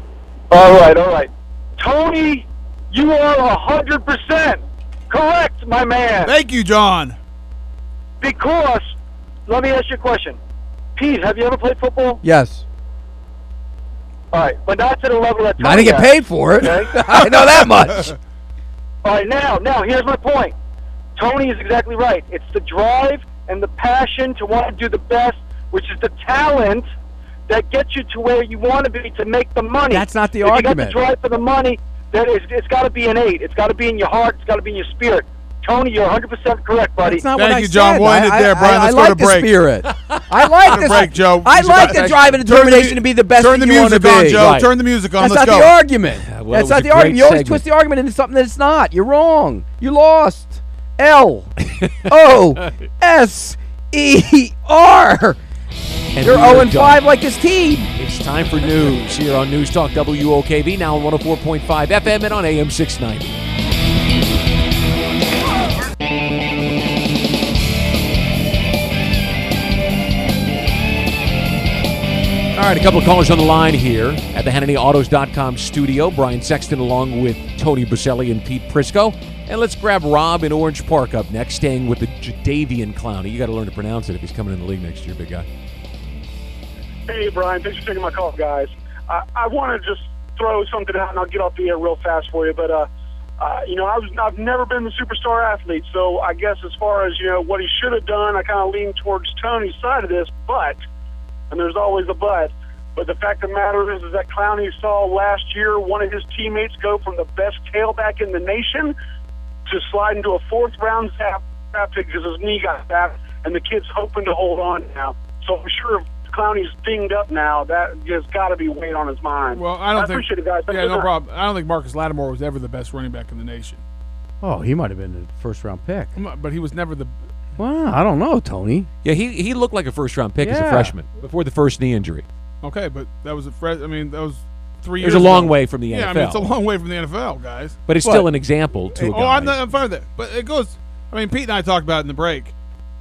All right, all right. Tony, you are one hundred percent correct, my man. Thank you, John. Because, let me ask you a question. Pete, have you ever played football? Yes. All right, but not to the level that Tony I didn't get has, paid for it. okay? I know that much. All right, now, now, here's my point. Tony is exactly right. It's the drive and the passion to want to do the best, which is the talent that gets you to where you want to be to make the money. That's not the if argument. you got the drive for the money, then it's, it's got to be innate. It's got to be in your heart. It's got to be in your spirit. Tony, you're one hundred percent correct, buddy. That's not Thank what I you, John. said. We'll end it I, there, Brian. I, Let's I go like to the break. spirit. I like Go to this. break, Joe. I He's like about the to- drive and Turn the determination mu- to be the best Turn that the you want to music on, be. Joe. Right. Turn the music on. That's Let's not go. the argument. Yeah, well, it That's was not a the argument. great You always segment. twist the argument into something that it's not. You're wrong. You lost. L O S E R. And You're we are oh and done. five like this team. It's time for news here on News Talk W O K V, now on one oh four point five F M and on A M six ninety. All right, a couple of callers on the line here at the Hannity Autos dot com studio. Brian Sexton along with Tony Baselli and Pete Prisco. And let's grab Rob in Orange Park up next, staying with the Jadavian Clowney. You got to learn to pronounce it if he's coming in the league next year, big guy. Hey, Brian. Thanks for taking my call, guys. I, I want to just throw something out, and I'll get off the air real fast for you. But, uh, uh, you know, I was, I've never been the superstar athlete, so I guess as far as, you know, what he should have done, I kind of lean towards Tony's side of this. But, and there's always a but, but the fact of the matter is, is that Clowney saw last year one of his teammates go from the best tailback in the nation to slide into a fourth-round draft pick because his knee got back, and the kid's hoping to hold on now. So I'm sure if Clowney's dinged up now, that has got to be weight on his mind. Well, I don't I think. appreciate it, guys. Thanks Yeah, for no the time. problem. I don't think Marcus Lattimore was ever the best running back in the nation. Oh, he might have been a first-round pick. I'm not- But he was never the. Well, I don't know, Tony. Yeah, he, he looked like a first-round pick as a Yeah. freshman before the first knee injury. Okay, but that was a fresh. I mean, that was three There's years. a long ago. way from the yeah, N F L. I mean, it's a long way from the N F L, guys. But it's What? still an example to a Oh, guy. I'm, not, I'm fine with that. But it goes. I mean, Pete and I talked about it in the break.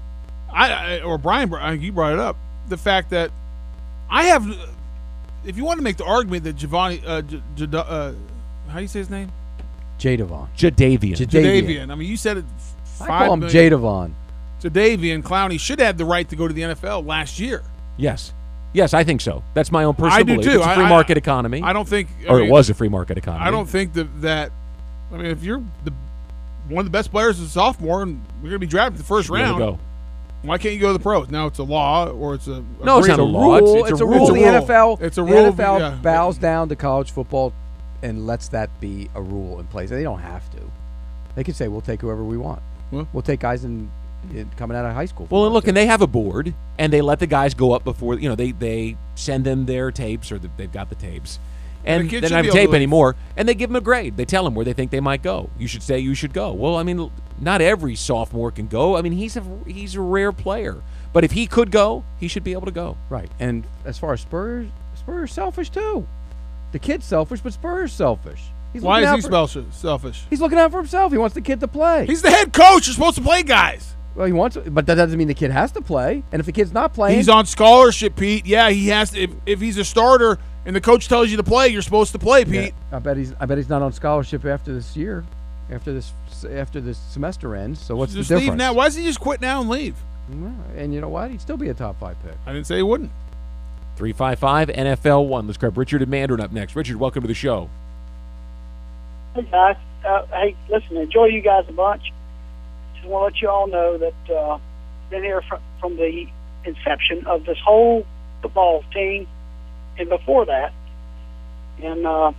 I, I or Brian, I think you brought it up. The fact that I have, if you want to make the argument that Giovanni, uh, J, J, uh, how do you say his name? Jadavon. Jadavian. Jadavian. Jadavian. I mean, you said it. I Five call him million. Jadavon. Jadavian Clowney should have the right to go to the N F L last year. Yes. Yes, I think so. That's my own personal I do belief. too. It's a I- free I- market economy. I don't think, I or mean, it was a free market economy. I don't think that that. I mean, if you're the one of the best players as a sophomore and you're going to be drafted in the first Should be able to round, go. why can't you go to the pros? Now it's a law or it's a, a No, it's great- not a law. It's- Rule. it's a It's a rule. rule. The It's a N F L. rule. It's a the rule, N F L yeah. bows down to college football and lets that be a rule in place. They don't have to. They can say we'll take whoever we want. Well- We'll take guys in, in coming out of high school. Well, and look, and they have a board, and they let the guys go up before, you know, they, they send them their tapes, or the, they've got the tapes. And And the kid they should don't have be a able tape to- anymore, and they give them a grade. They tell them where they think they might go. You should stay, you should go. Well, I mean, not every sophomore can go. I mean, he's a, he's a rare player. But if he could go, he should be able to go. Right. And as far as Spurs, Spurs selfish too. The kid's selfish, but Spurs selfish. He's Why looking is out he for- selfish? Selfish. He's looking out for himself. He wants the kid to play. He's the head coach. You're supposed to play guys. well, he wants, but that doesn't mean the kid has to play. And if the kid's not playing, He's on scholarship, Pete. Yeah, he has to. If, if he's a starter and the coach tells you to play, you're supposed to play, Pete. Yeah, I bet he's. I bet he's not on scholarship after this year, after this after this semester ends. So what's just the leave difference? now. Why doesn't he just quit now and leave? Well, and you know what? He'd still be a top five pick. I didn't say he wouldn't. three five five N F L one. Let's grab Richard and Mandarin up next. Richard, welcome to the show. Hey guys, uh, hey, listen, enjoy you guys a bunch. Just want to let you all know that uh, been here from, from the inception of this whole football team, and before that, and uh,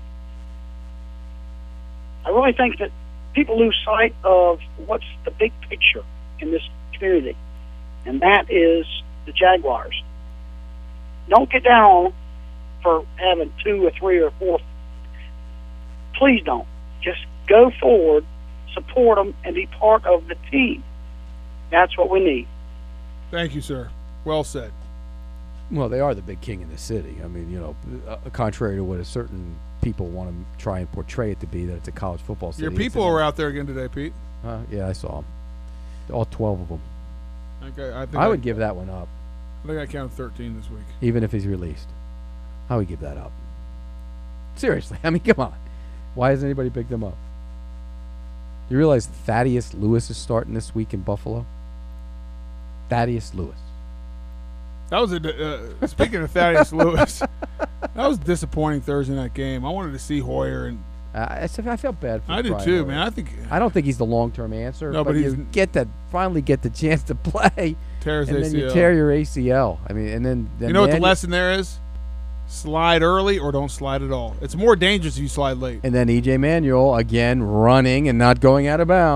I really think that people lose sight of what's the big picture in this community, and that is the Jaguars. Don't get down on them for having two or three or four. Please don't. Just go forward, support them, and be part of the team. That's what we need. Thank you, sir. Well said. Well, they are the big king in the city. I mean, you know, uh, contrary to what a certain people want to try and portray it to be, that it's a college football city. Your It's people an- were out there again today, Pete. Uh, yeah, I saw them. All twelve of them. Okay, I, think I would give that one up, I think I counted thirteen this week. even if he's released. I would give that up. Seriously, I mean, come on. Why hasn't anybody picked them up? You realize Thaddeus Lewis is starting this week in Buffalo? Thaddeus Lewis. That was a. Uh, speaking of Thaddeus Lewis, that was disappointing Thursday night game. I wanted to see Hoyer, and Uh, I, s- I felt bad for I did Brian too, Hoyer. man. I think I don't think he's the long-term answer. No, but, but you he's- get to finally get the chance to play, Tears and then A C L. you tear your A C L. I mean, and then, then you know what the then- lesson there is? Slide early or don't slide at all. It's more dangerous if you slide late. And then E J Manuel again running and not going out of bounds.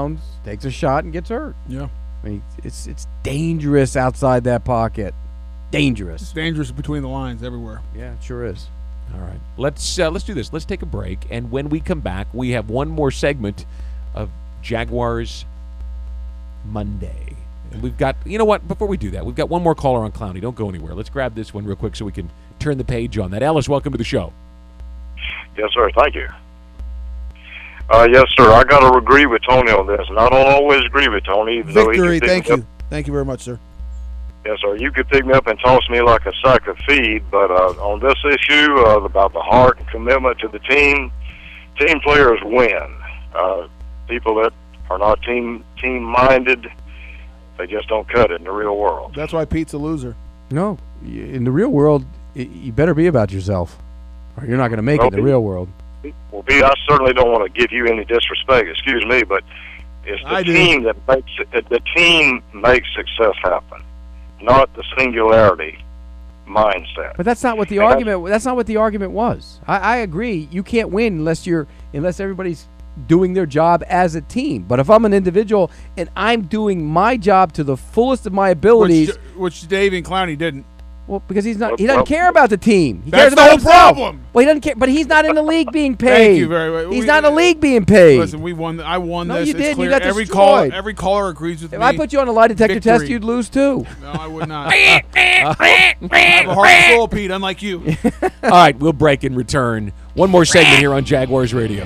takes a shot and gets hurt. Yeah. I mean, it's it's dangerous outside that pocket. Dangerous. It's dangerous between the lines everywhere. Yeah, it sure is. All right. Let's uh, let's do this. Let's take a break, and when we come back, we have one more segment of Jaguars Monday. And we've got, you know what, before we do that, we've got one more caller on Clowney. Don't go anywhere. Let's grab this one real quick so we can turn the page on that. Ellis, welcome to the show. Yes, sir. Thank you. Uh, yes, sir. I got to agree with Tony on this, and I don't always agree with Tony. Even though he Victory, can pick thank me up. you. Thank you very much, sir. Yes, sir. You could pick me up and toss me like a sack of feed, but uh, on this issue uh, about the heart and commitment to the team, team players win. Uh, people that are not team team minded, they just don't cut it in the real world. That's why Pete's a loser. No, in the real world, y- you better be about yourself, or you're not going to make Well, it in the real world. Well, Pete, I certainly don't want to give you any disrespect. Excuse me, but it's the I do. team that makes it, the team makes success happen, not the singularity mindset. But that's not what the And argument. That's not what the argument was. I, I agree. You can't win unless you're unless everybody's doing their job as a team. But if I'm an individual and I'm doing my job to the fullest of my abilities, Which, which Dave and Clowney didn't. well, because he's not, he doesn't care about the team. He That's cares the about whole himself. problem. Well, he doesn't care, but he's not in the league being paid. Thank you very much. He's We- not in the league being paid. Listen, we won. I won No, this. you It's didn't. You clear. got every destroyed. caller, every caller agrees with If me. I put you on a lie detector Victory. test, you'd lose too. No, I would not. I have a heart and soul, Pete, unlike you. All right, we'll break and return. One more segment here on Jaguars Radio.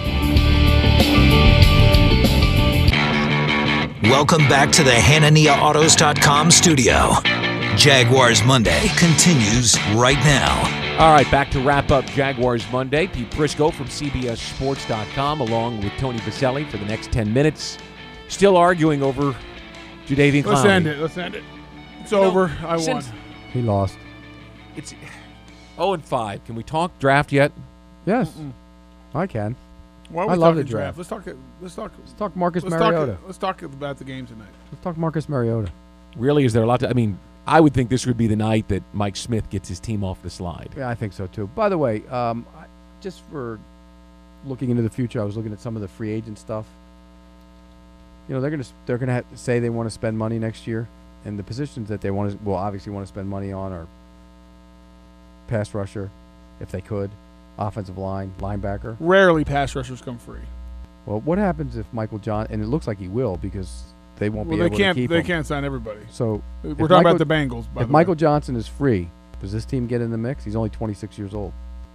Welcome back to the Hanania Autos dot com studio. Jaguars Monday continues right now. All right, back to wrap up Jaguars Monday. Pete Prisco from C B S Sports dot com along with Tony Vaselli for the next ten minutes. Still arguing over Jadeveon Clowney. Let's end it. Let's end it. It's over. I won. since- He lost. It's oh and five. Can we talk draft yet? Yes, Mm-mm. I can. Why are I we love talking the draft. Let's talk. Let's talk. Let's talk Marcus let's Mariota. Talk, let's talk about the game tonight. Let's talk Marcus Mariota. Really, is there a lot to? I mean, I would think this would be the night that Mike Smith gets his team off the slide. Yeah, I think so too. By the way, um, I- just for looking into the future, I was looking at some of the free agent stuff. You know, they're gonna they're gonna have to say they want to spend money next year, and the positions that they want to well obviously want to spend money on are pass rusher, if they could, offensive line, linebacker. Rarely pass rushers come free. Well, what happens if Michael John and it looks like he will because they won't Well, be they able can't. to keep They him. can't sign everybody. So we're if talking Michael- about the Bengals. By If the Michael way. Johnson is free, does this team get in the mix? He's only twenty-six years old.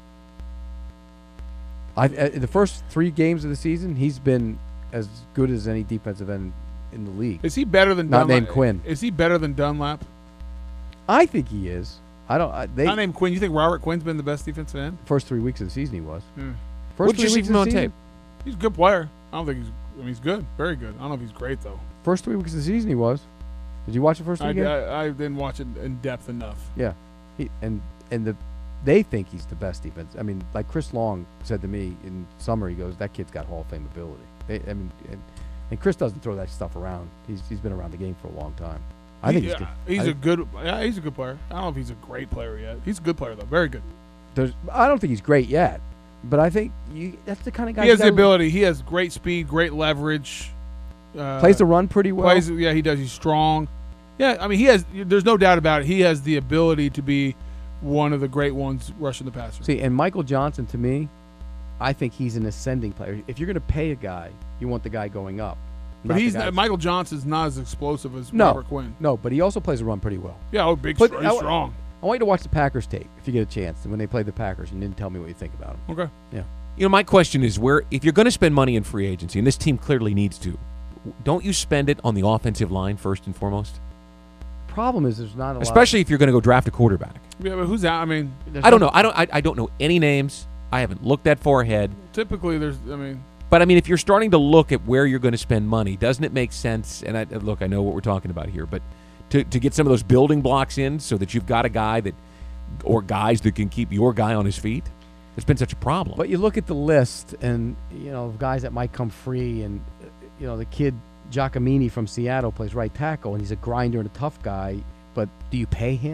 I uh, in the first three games of the season, he's been as good as any defensive end in the league. Is he better than not Dunlap? named Quinn? Is he better than Dunlap? I think he is. I don't. I, they Not named Quinn. You think Robert Quinn's been the best defensive end? first three weeks of the season he was. Hmm. First What'd you three see weeks from of on the season. tape? He's a good player. I don't think he's. I mean, he's good. Very good. I don't know if he's great though. First three weeks of the season he was. Did you watch the first three I, games? I, I didn't watch it in depth enough. Yeah, he, and and the they think he's the best defense. I mean, like Chris Long said to me in summer, he goes, "That kid's got Hall of Fame ability." They, I mean, and, and Chris doesn't throw that stuff around. He's he's been around the game for a long time. I He- think he's yeah, good. He's I a think- good. Yeah, he's a good player. I don't know if he's a great player yet. He's a good player though. Very good. There's, I don't think he's great yet, but I think you, that's the kind of guy He you has the gotta- ability. He has great speed, great leverage. Uh, Plays the run pretty well. Plays, yeah, he does. He's strong. Yeah, I mean, he has. There's no doubt about it. He has the ability to be one of the great ones rushing the passer. See, and Michael Johnson, to me, I think he's an ascending player. If you're going to pay a guy, you want the guy going up. but not the he's guy- not, Michael Johnson's not as explosive as no, Robert Quinn. no, but he also plays the run pretty well. Yeah, oh, big, But str- he's I- strong. I want you to watch the Packers tape if you get a chance. And when they played the Packers, and then tell me what you think about them. Okay. Yeah. You know, my question is where if you're going to spend money in free agency, and this team clearly needs to, don't you spend it on the offensive line first and foremost? Problem is, there's not a lot. Especially if you're going to go draft a quarterback. Yeah, but who's out? I mean, I don't know. I don't. I, I don't know any names. I haven't looked that far ahead. typically there's. I mean, But I mean, if you're starting to look at where you're going to spend money, doesn't it make sense? And I, look, I know what we're talking about here, but to to get some of those building blocks in, so that you've got a guy that, or guys that can keep your guy on his feet. It's been such a problem. But you look at the list, and you know of guys that might come free, and uh, you know the kid Giacomini from Seattle plays right tackle, and he's a grinder and a tough guy. But do you pay him?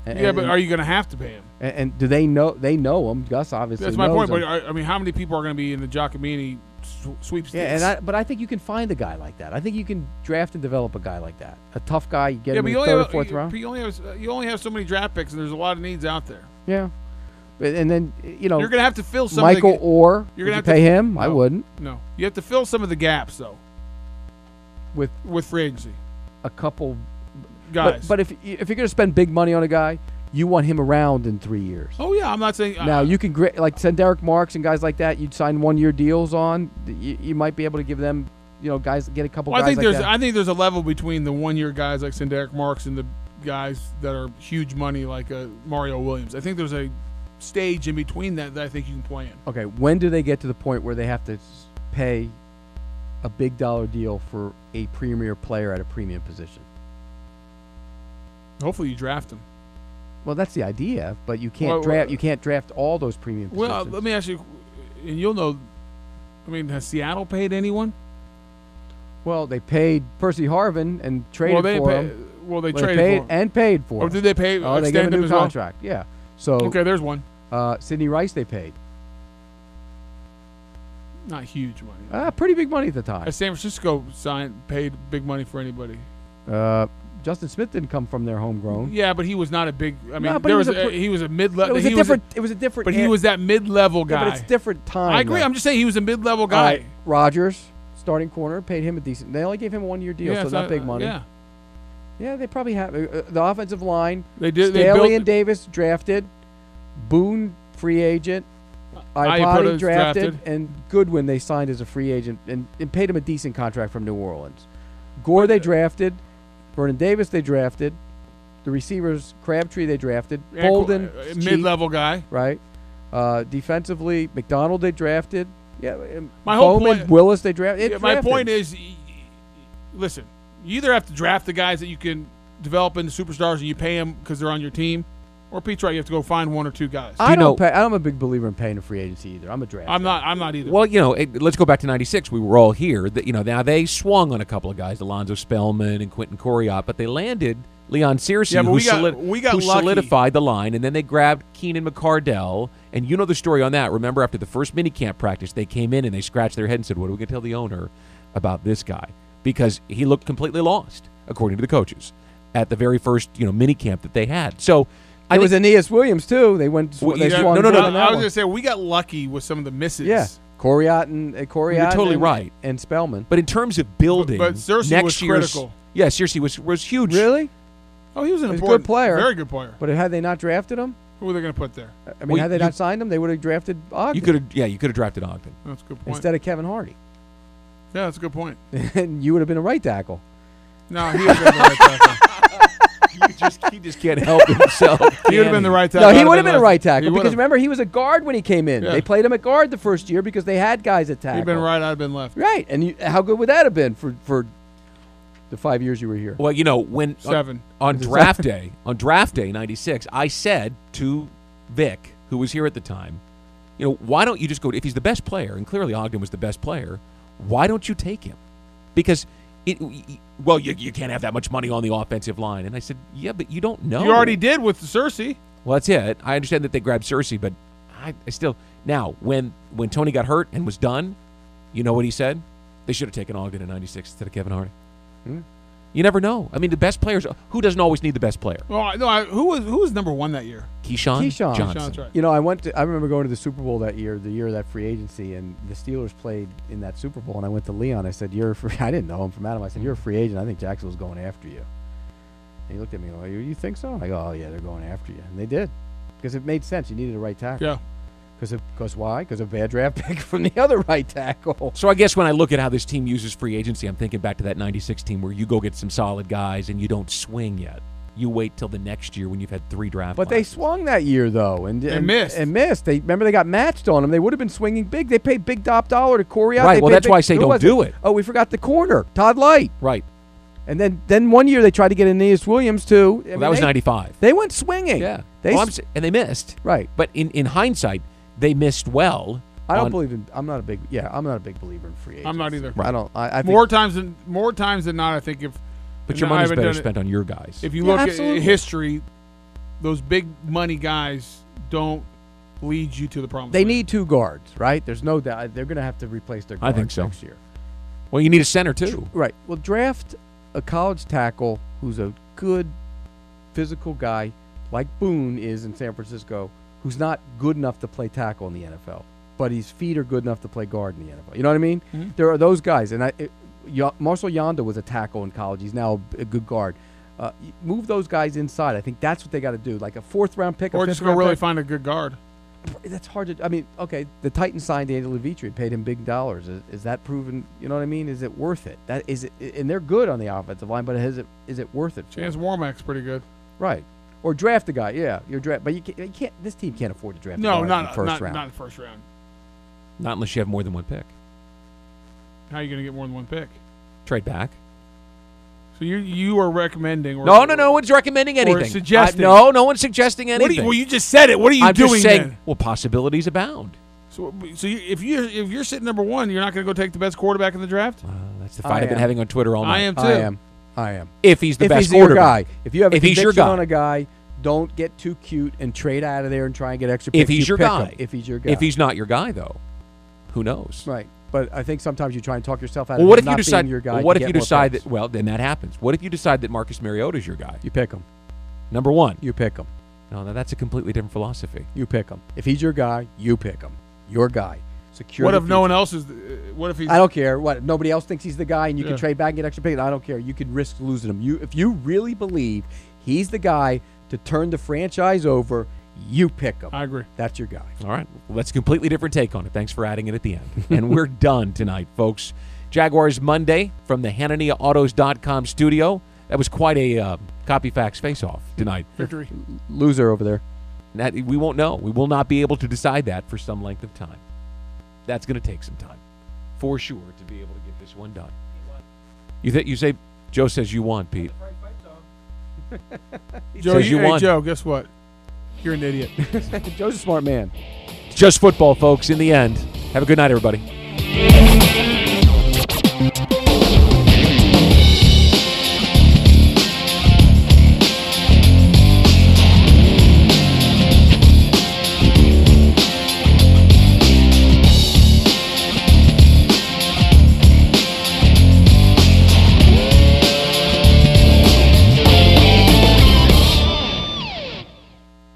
And, Yeah, but are you going to have to pay him? And, and do they know? They know him. Gus obviously. That's my knows point. him. But I, I mean, how many people are going to be in the Giacomini sw- sweepstakes? Yeah, and I, but I think you can find a guy like that. I think you can draft and develop a guy like that. A tough guy. You get yeah, him but in you the only third, have, fourth you, round. You only have you only have so many draft picks, and there's a lot of needs out there. Yeah, but, and then you know You're going to have to fill some. Michael of the, Orr. You're Would going you to have pay to, him? No, I wouldn't. No, you have to fill some of the gaps though. With with free agency, a couple guys. But, but if if you're going to spend big money on a guy, you want him around in three years. Oh yeah, I'm not saying. Now uh, you can gra- like send Derek Marks and guys like that. You'd sign one-year deals on. You, you might be able to give them, you know, guys get a couple. Well, I guys think like there's that. I think there's a level between the one-year guys like Derek Marks and the guys that are huge money like uh, Mario Williams. I think there's a stage in between that that I think you can play in. Okay, when do they get to the point where they have to s- pay a big dollar deal for a premier player at a premium position? Hopefully, you draft him. Well, that's the idea, but you can't Well, draft. uh, You can't draft all those premium Well, positions. let me ask you, and you'll know. I mean, has Seattle paid anyone? Well, they paid Percy Harvin and traded well, they for pay, him. Well, they Well, traded paid for him. and paid for Or him. did they pay? Oh, they extend gave him a him new as well? contract. Yeah. So Okay, there's one. Uh, Sidney Rice they paid. Not huge money. Ah, pretty big money at the time. Has San Francisco signed paid big money for anybody? Uh, Justin Smith didn't come from their homegrown. Yeah, but he was not a big. I mean, No, but there he was, was a a, pr- he was a mid level. It was a different. It was a different. But he era- was that mid level Yeah, guy. but it's different time. I agree. though. I'm just saying he was a mid level All guy. right, Rodgers, starting corner, paid him a decent. They only gave him a one-year deal, Yeah, so it's not not- big money. yeah. Yeah, they probably have uh, uh, the offensive line. They did- they Staley built- and Davis drafted. Boone free agent. Iapota iPod is drafted, drafted. and Goodwin they signed as a free agent and, and paid him a decent contract from New Orleans. Gore they drafted. Vernon Davis they drafted. The receivers Crabtree they drafted. And Bolden qu- uh, is mid-level cheap, guy. right? Uh, defensively, McDonald they drafted. Yeah, um, My whole Bowman, point- Willis they drafted. Yeah, my point is, y- y- listen, you either have to draft the guys that you can develop into superstars and you pay them because they're on your team, or Pete's right, you have to go find one or two guys. I don't pay. I'm a big believer in paying a free agency either. I'm a draft. I'm not. I'm not either. Well, you know, it, let's go back to ninety-six. We were all here. That you know, now they swung on a couple of guys, Alonzo Spellman and Quentin Coriat, but they landed Leon Searcy, Yeah, but who, we got- solid- we got who lucky. solidified the line, and then they grabbed Keenan McCardell. And you know the story on that. Remember, after the first minicamp practice, they came in and they scratched their head and said, "What are we going to tell the owner about this guy?" Because he looked completely lost, according to the coaches, at the very first you know minicamp that they had. So. It was Aeneas Williams too. They went. Well, they yeah, swung no, no, no, good on I that was one. going to say we got lucky with some of the misses. Yeah, Coriat and uh, Coriat. You're totally and, right. And Spellman. But in terms of building, But- but Searcy next was year's, critical. Yeah, Searcy was was huge. Really? Oh, he was an He's a important good player. very good player. But had they not drafted him, Who were they going to put there? I mean, Well, had they you- not signed him, they would have drafted Ogden You could have, yeah, you could have drafted Ogden. That's a good point. instead of Kevin Hardy, Yeah, that's a good point. and you would have been a right tackle. No, he would have been the right tackle. He just, he just can't help himself. He would have been the right tackle. No, he I'd would have been a left. right He tackle because would've. remember he was a guard when he came in. Yeah. They played him at guard the first year because they had guys at tackle. He'd been right. I'd have been left. Right, and you, how good would that have been for for the five years you were here? Well, you know, when Seven. on, on draft day, on draft day ninety-six, I said to Vic, who was here at the time, you know, why don't you just go to, if he's the best player, and clearly Ogden was the best player, why don't you take him? Because it, well, you, you can't have that much money on the offensive line. And I said, yeah, but you don't know. You already did with Searcy. Well, that's it. I understand that they grabbed Searcy, but I, I still now when when Tony got hurt and was done, you know what he said? They should have taken Ogden in ninety-six instead of Kevin Hardy. Hmm. You never know. I mean, the best players. Who doesn't always need the best player? Well, I- no, I, who was who was number one that year? Keyshawn, Keyshawn. Johnson. Keyshawn's right. You know, I went. To, I remember going to the Super Bowl that year, the year of that free agency, and the Steelers played in that Super Bowl. And I went to Leon. I said, "You're a free." I didn't know him from Adam. I said, "You're a free agent. I think Jacksonville's going after you." And he looked at me. Well, you, you think so? I go, "Oh yeah, they're going after you," and they did because it made sense. You needed a right tackle. Yeah. Because because why? Because of a bad draft pick from the other right tackle. So I guess when I look at how this team uses free agency, I'm thinking back to that ninety-six team where you go get some solid guys and you don't swing yet. You wait till the next year when you've had three draft. But they classes. swung that year though, and, They and missed. And missed. They remember they got matched on them. They would have been swinging big. They paid big top dollar to Coriat. Right, They well, paid that's big- why I say who don't was do it. Oh, we forgot the corner, Todd Light. Right. And then, then one year they tried to get Aeneas Williams too. I Well, mean, that was they- ninety-five. They went swinging. Yeah. They Well, I'm s- s- and they missed. Right. But in, in hindsight, they missed well. I don't on- believe in. I'm not a big. Yeah, I'm not a big believer in free agents. I'm not either. I don't. I, I think, More times than more times than not, I think if. But and your I money's haven't better done it- spent on your guys. If you Yeah, look absolutely. at history, those big money guys don't lead you to the promised They land. need two guards, right? There's no doubt they're going to have to replace their I guards think so. next year. Well, you need a center too. Right. Well, draft a college tackle who's a good physical guy, like Boone is in San Francisco, who's not good enough to play tackle in the N F L, but his feet are good enough to play guard in the N F L. You know what I mean? Mm-hmm. There are those guys, and I, it, y- Marcel Yanda was a tackle in college. He's now a good guard. Uh, move those guys inside. I think that's what they got to do. Like a fourth round pick, Or a just fifth go round really pick. find a good guard. That's hard to. I mean, okay, the Titans signed Daniel Levitri and paid him big dollars. Is, is that proven? You know what I mean? Is it worth it? That is it, and they're good on the offensive line, but is it is it worth it? For Chance them? Warmack's pretty good. Right. Or draft a guy. Yeah, you're draft, but you can't, you can't. This team can't afford to draft. a No, guard in the not first not round. not in the first round. Not unless you have more than one pick. How are you going to get more than one pick? Trade back. So you you are recommending? Or, No, no, no one's recommending anything. Or suggesting? I- no, no one's suggesting anything. What do you, well, you just said it. What are you I'm doing just saying, then? well, possibilities abound. So, so you, if you if you're sitting number one, you're not going to go take the best quarterback in the draft. Uh, that's the fight I've been having on Twitter all night. I am too. I am. I am. If he's the if best he's your quarterback. guy, if you have a If he's your conviction guy. on a guy, don't get too cute and trade out of there and try and get extra picks. If he's You your pick guy. him if he's your guy. If he's not your guy, though, who knows? right. But I think sometimes you try and talk yourself out Well, of what him if you not decide? being your guy. well, what to if you get more decide picks. that? Well, then that happens. What if you decide that Marcus Mariota is your guy? You pick him. Number one. You pick him. No, no, that's a completely different philosophy. You pick him. If he's your guy, you pick him. Your guy. Secure. What the if no one future. else is? Uh, what if he's? I don't care. What? Nobody else thinks he's the guy, and you Yeah. can trade back and get extra picks. I don't care. You could risk losing him. You, if you really believe he's the guy to turn the franchise over, you pick him. I agree. That's your guy. All right. Well, that's a completely different take on it. Thanks for adding it at the end. And we're done tonight, folks. Jaguars Monday from the Hanania Autos dot com studio. That was quite a uh, copy fax face-off tonight. Victory. Loser over there. That, we won't know. We will not be able to decide that for some length of time. That's going to take some time, for sure, to be able to get this one done. You th- You say, Joe says you won, Pete. Joe, says you, you hey, won. Joe, guess what? You're an idiot. Joe's a smart man. It's just football, folks, in the end. Have a good night, everybody.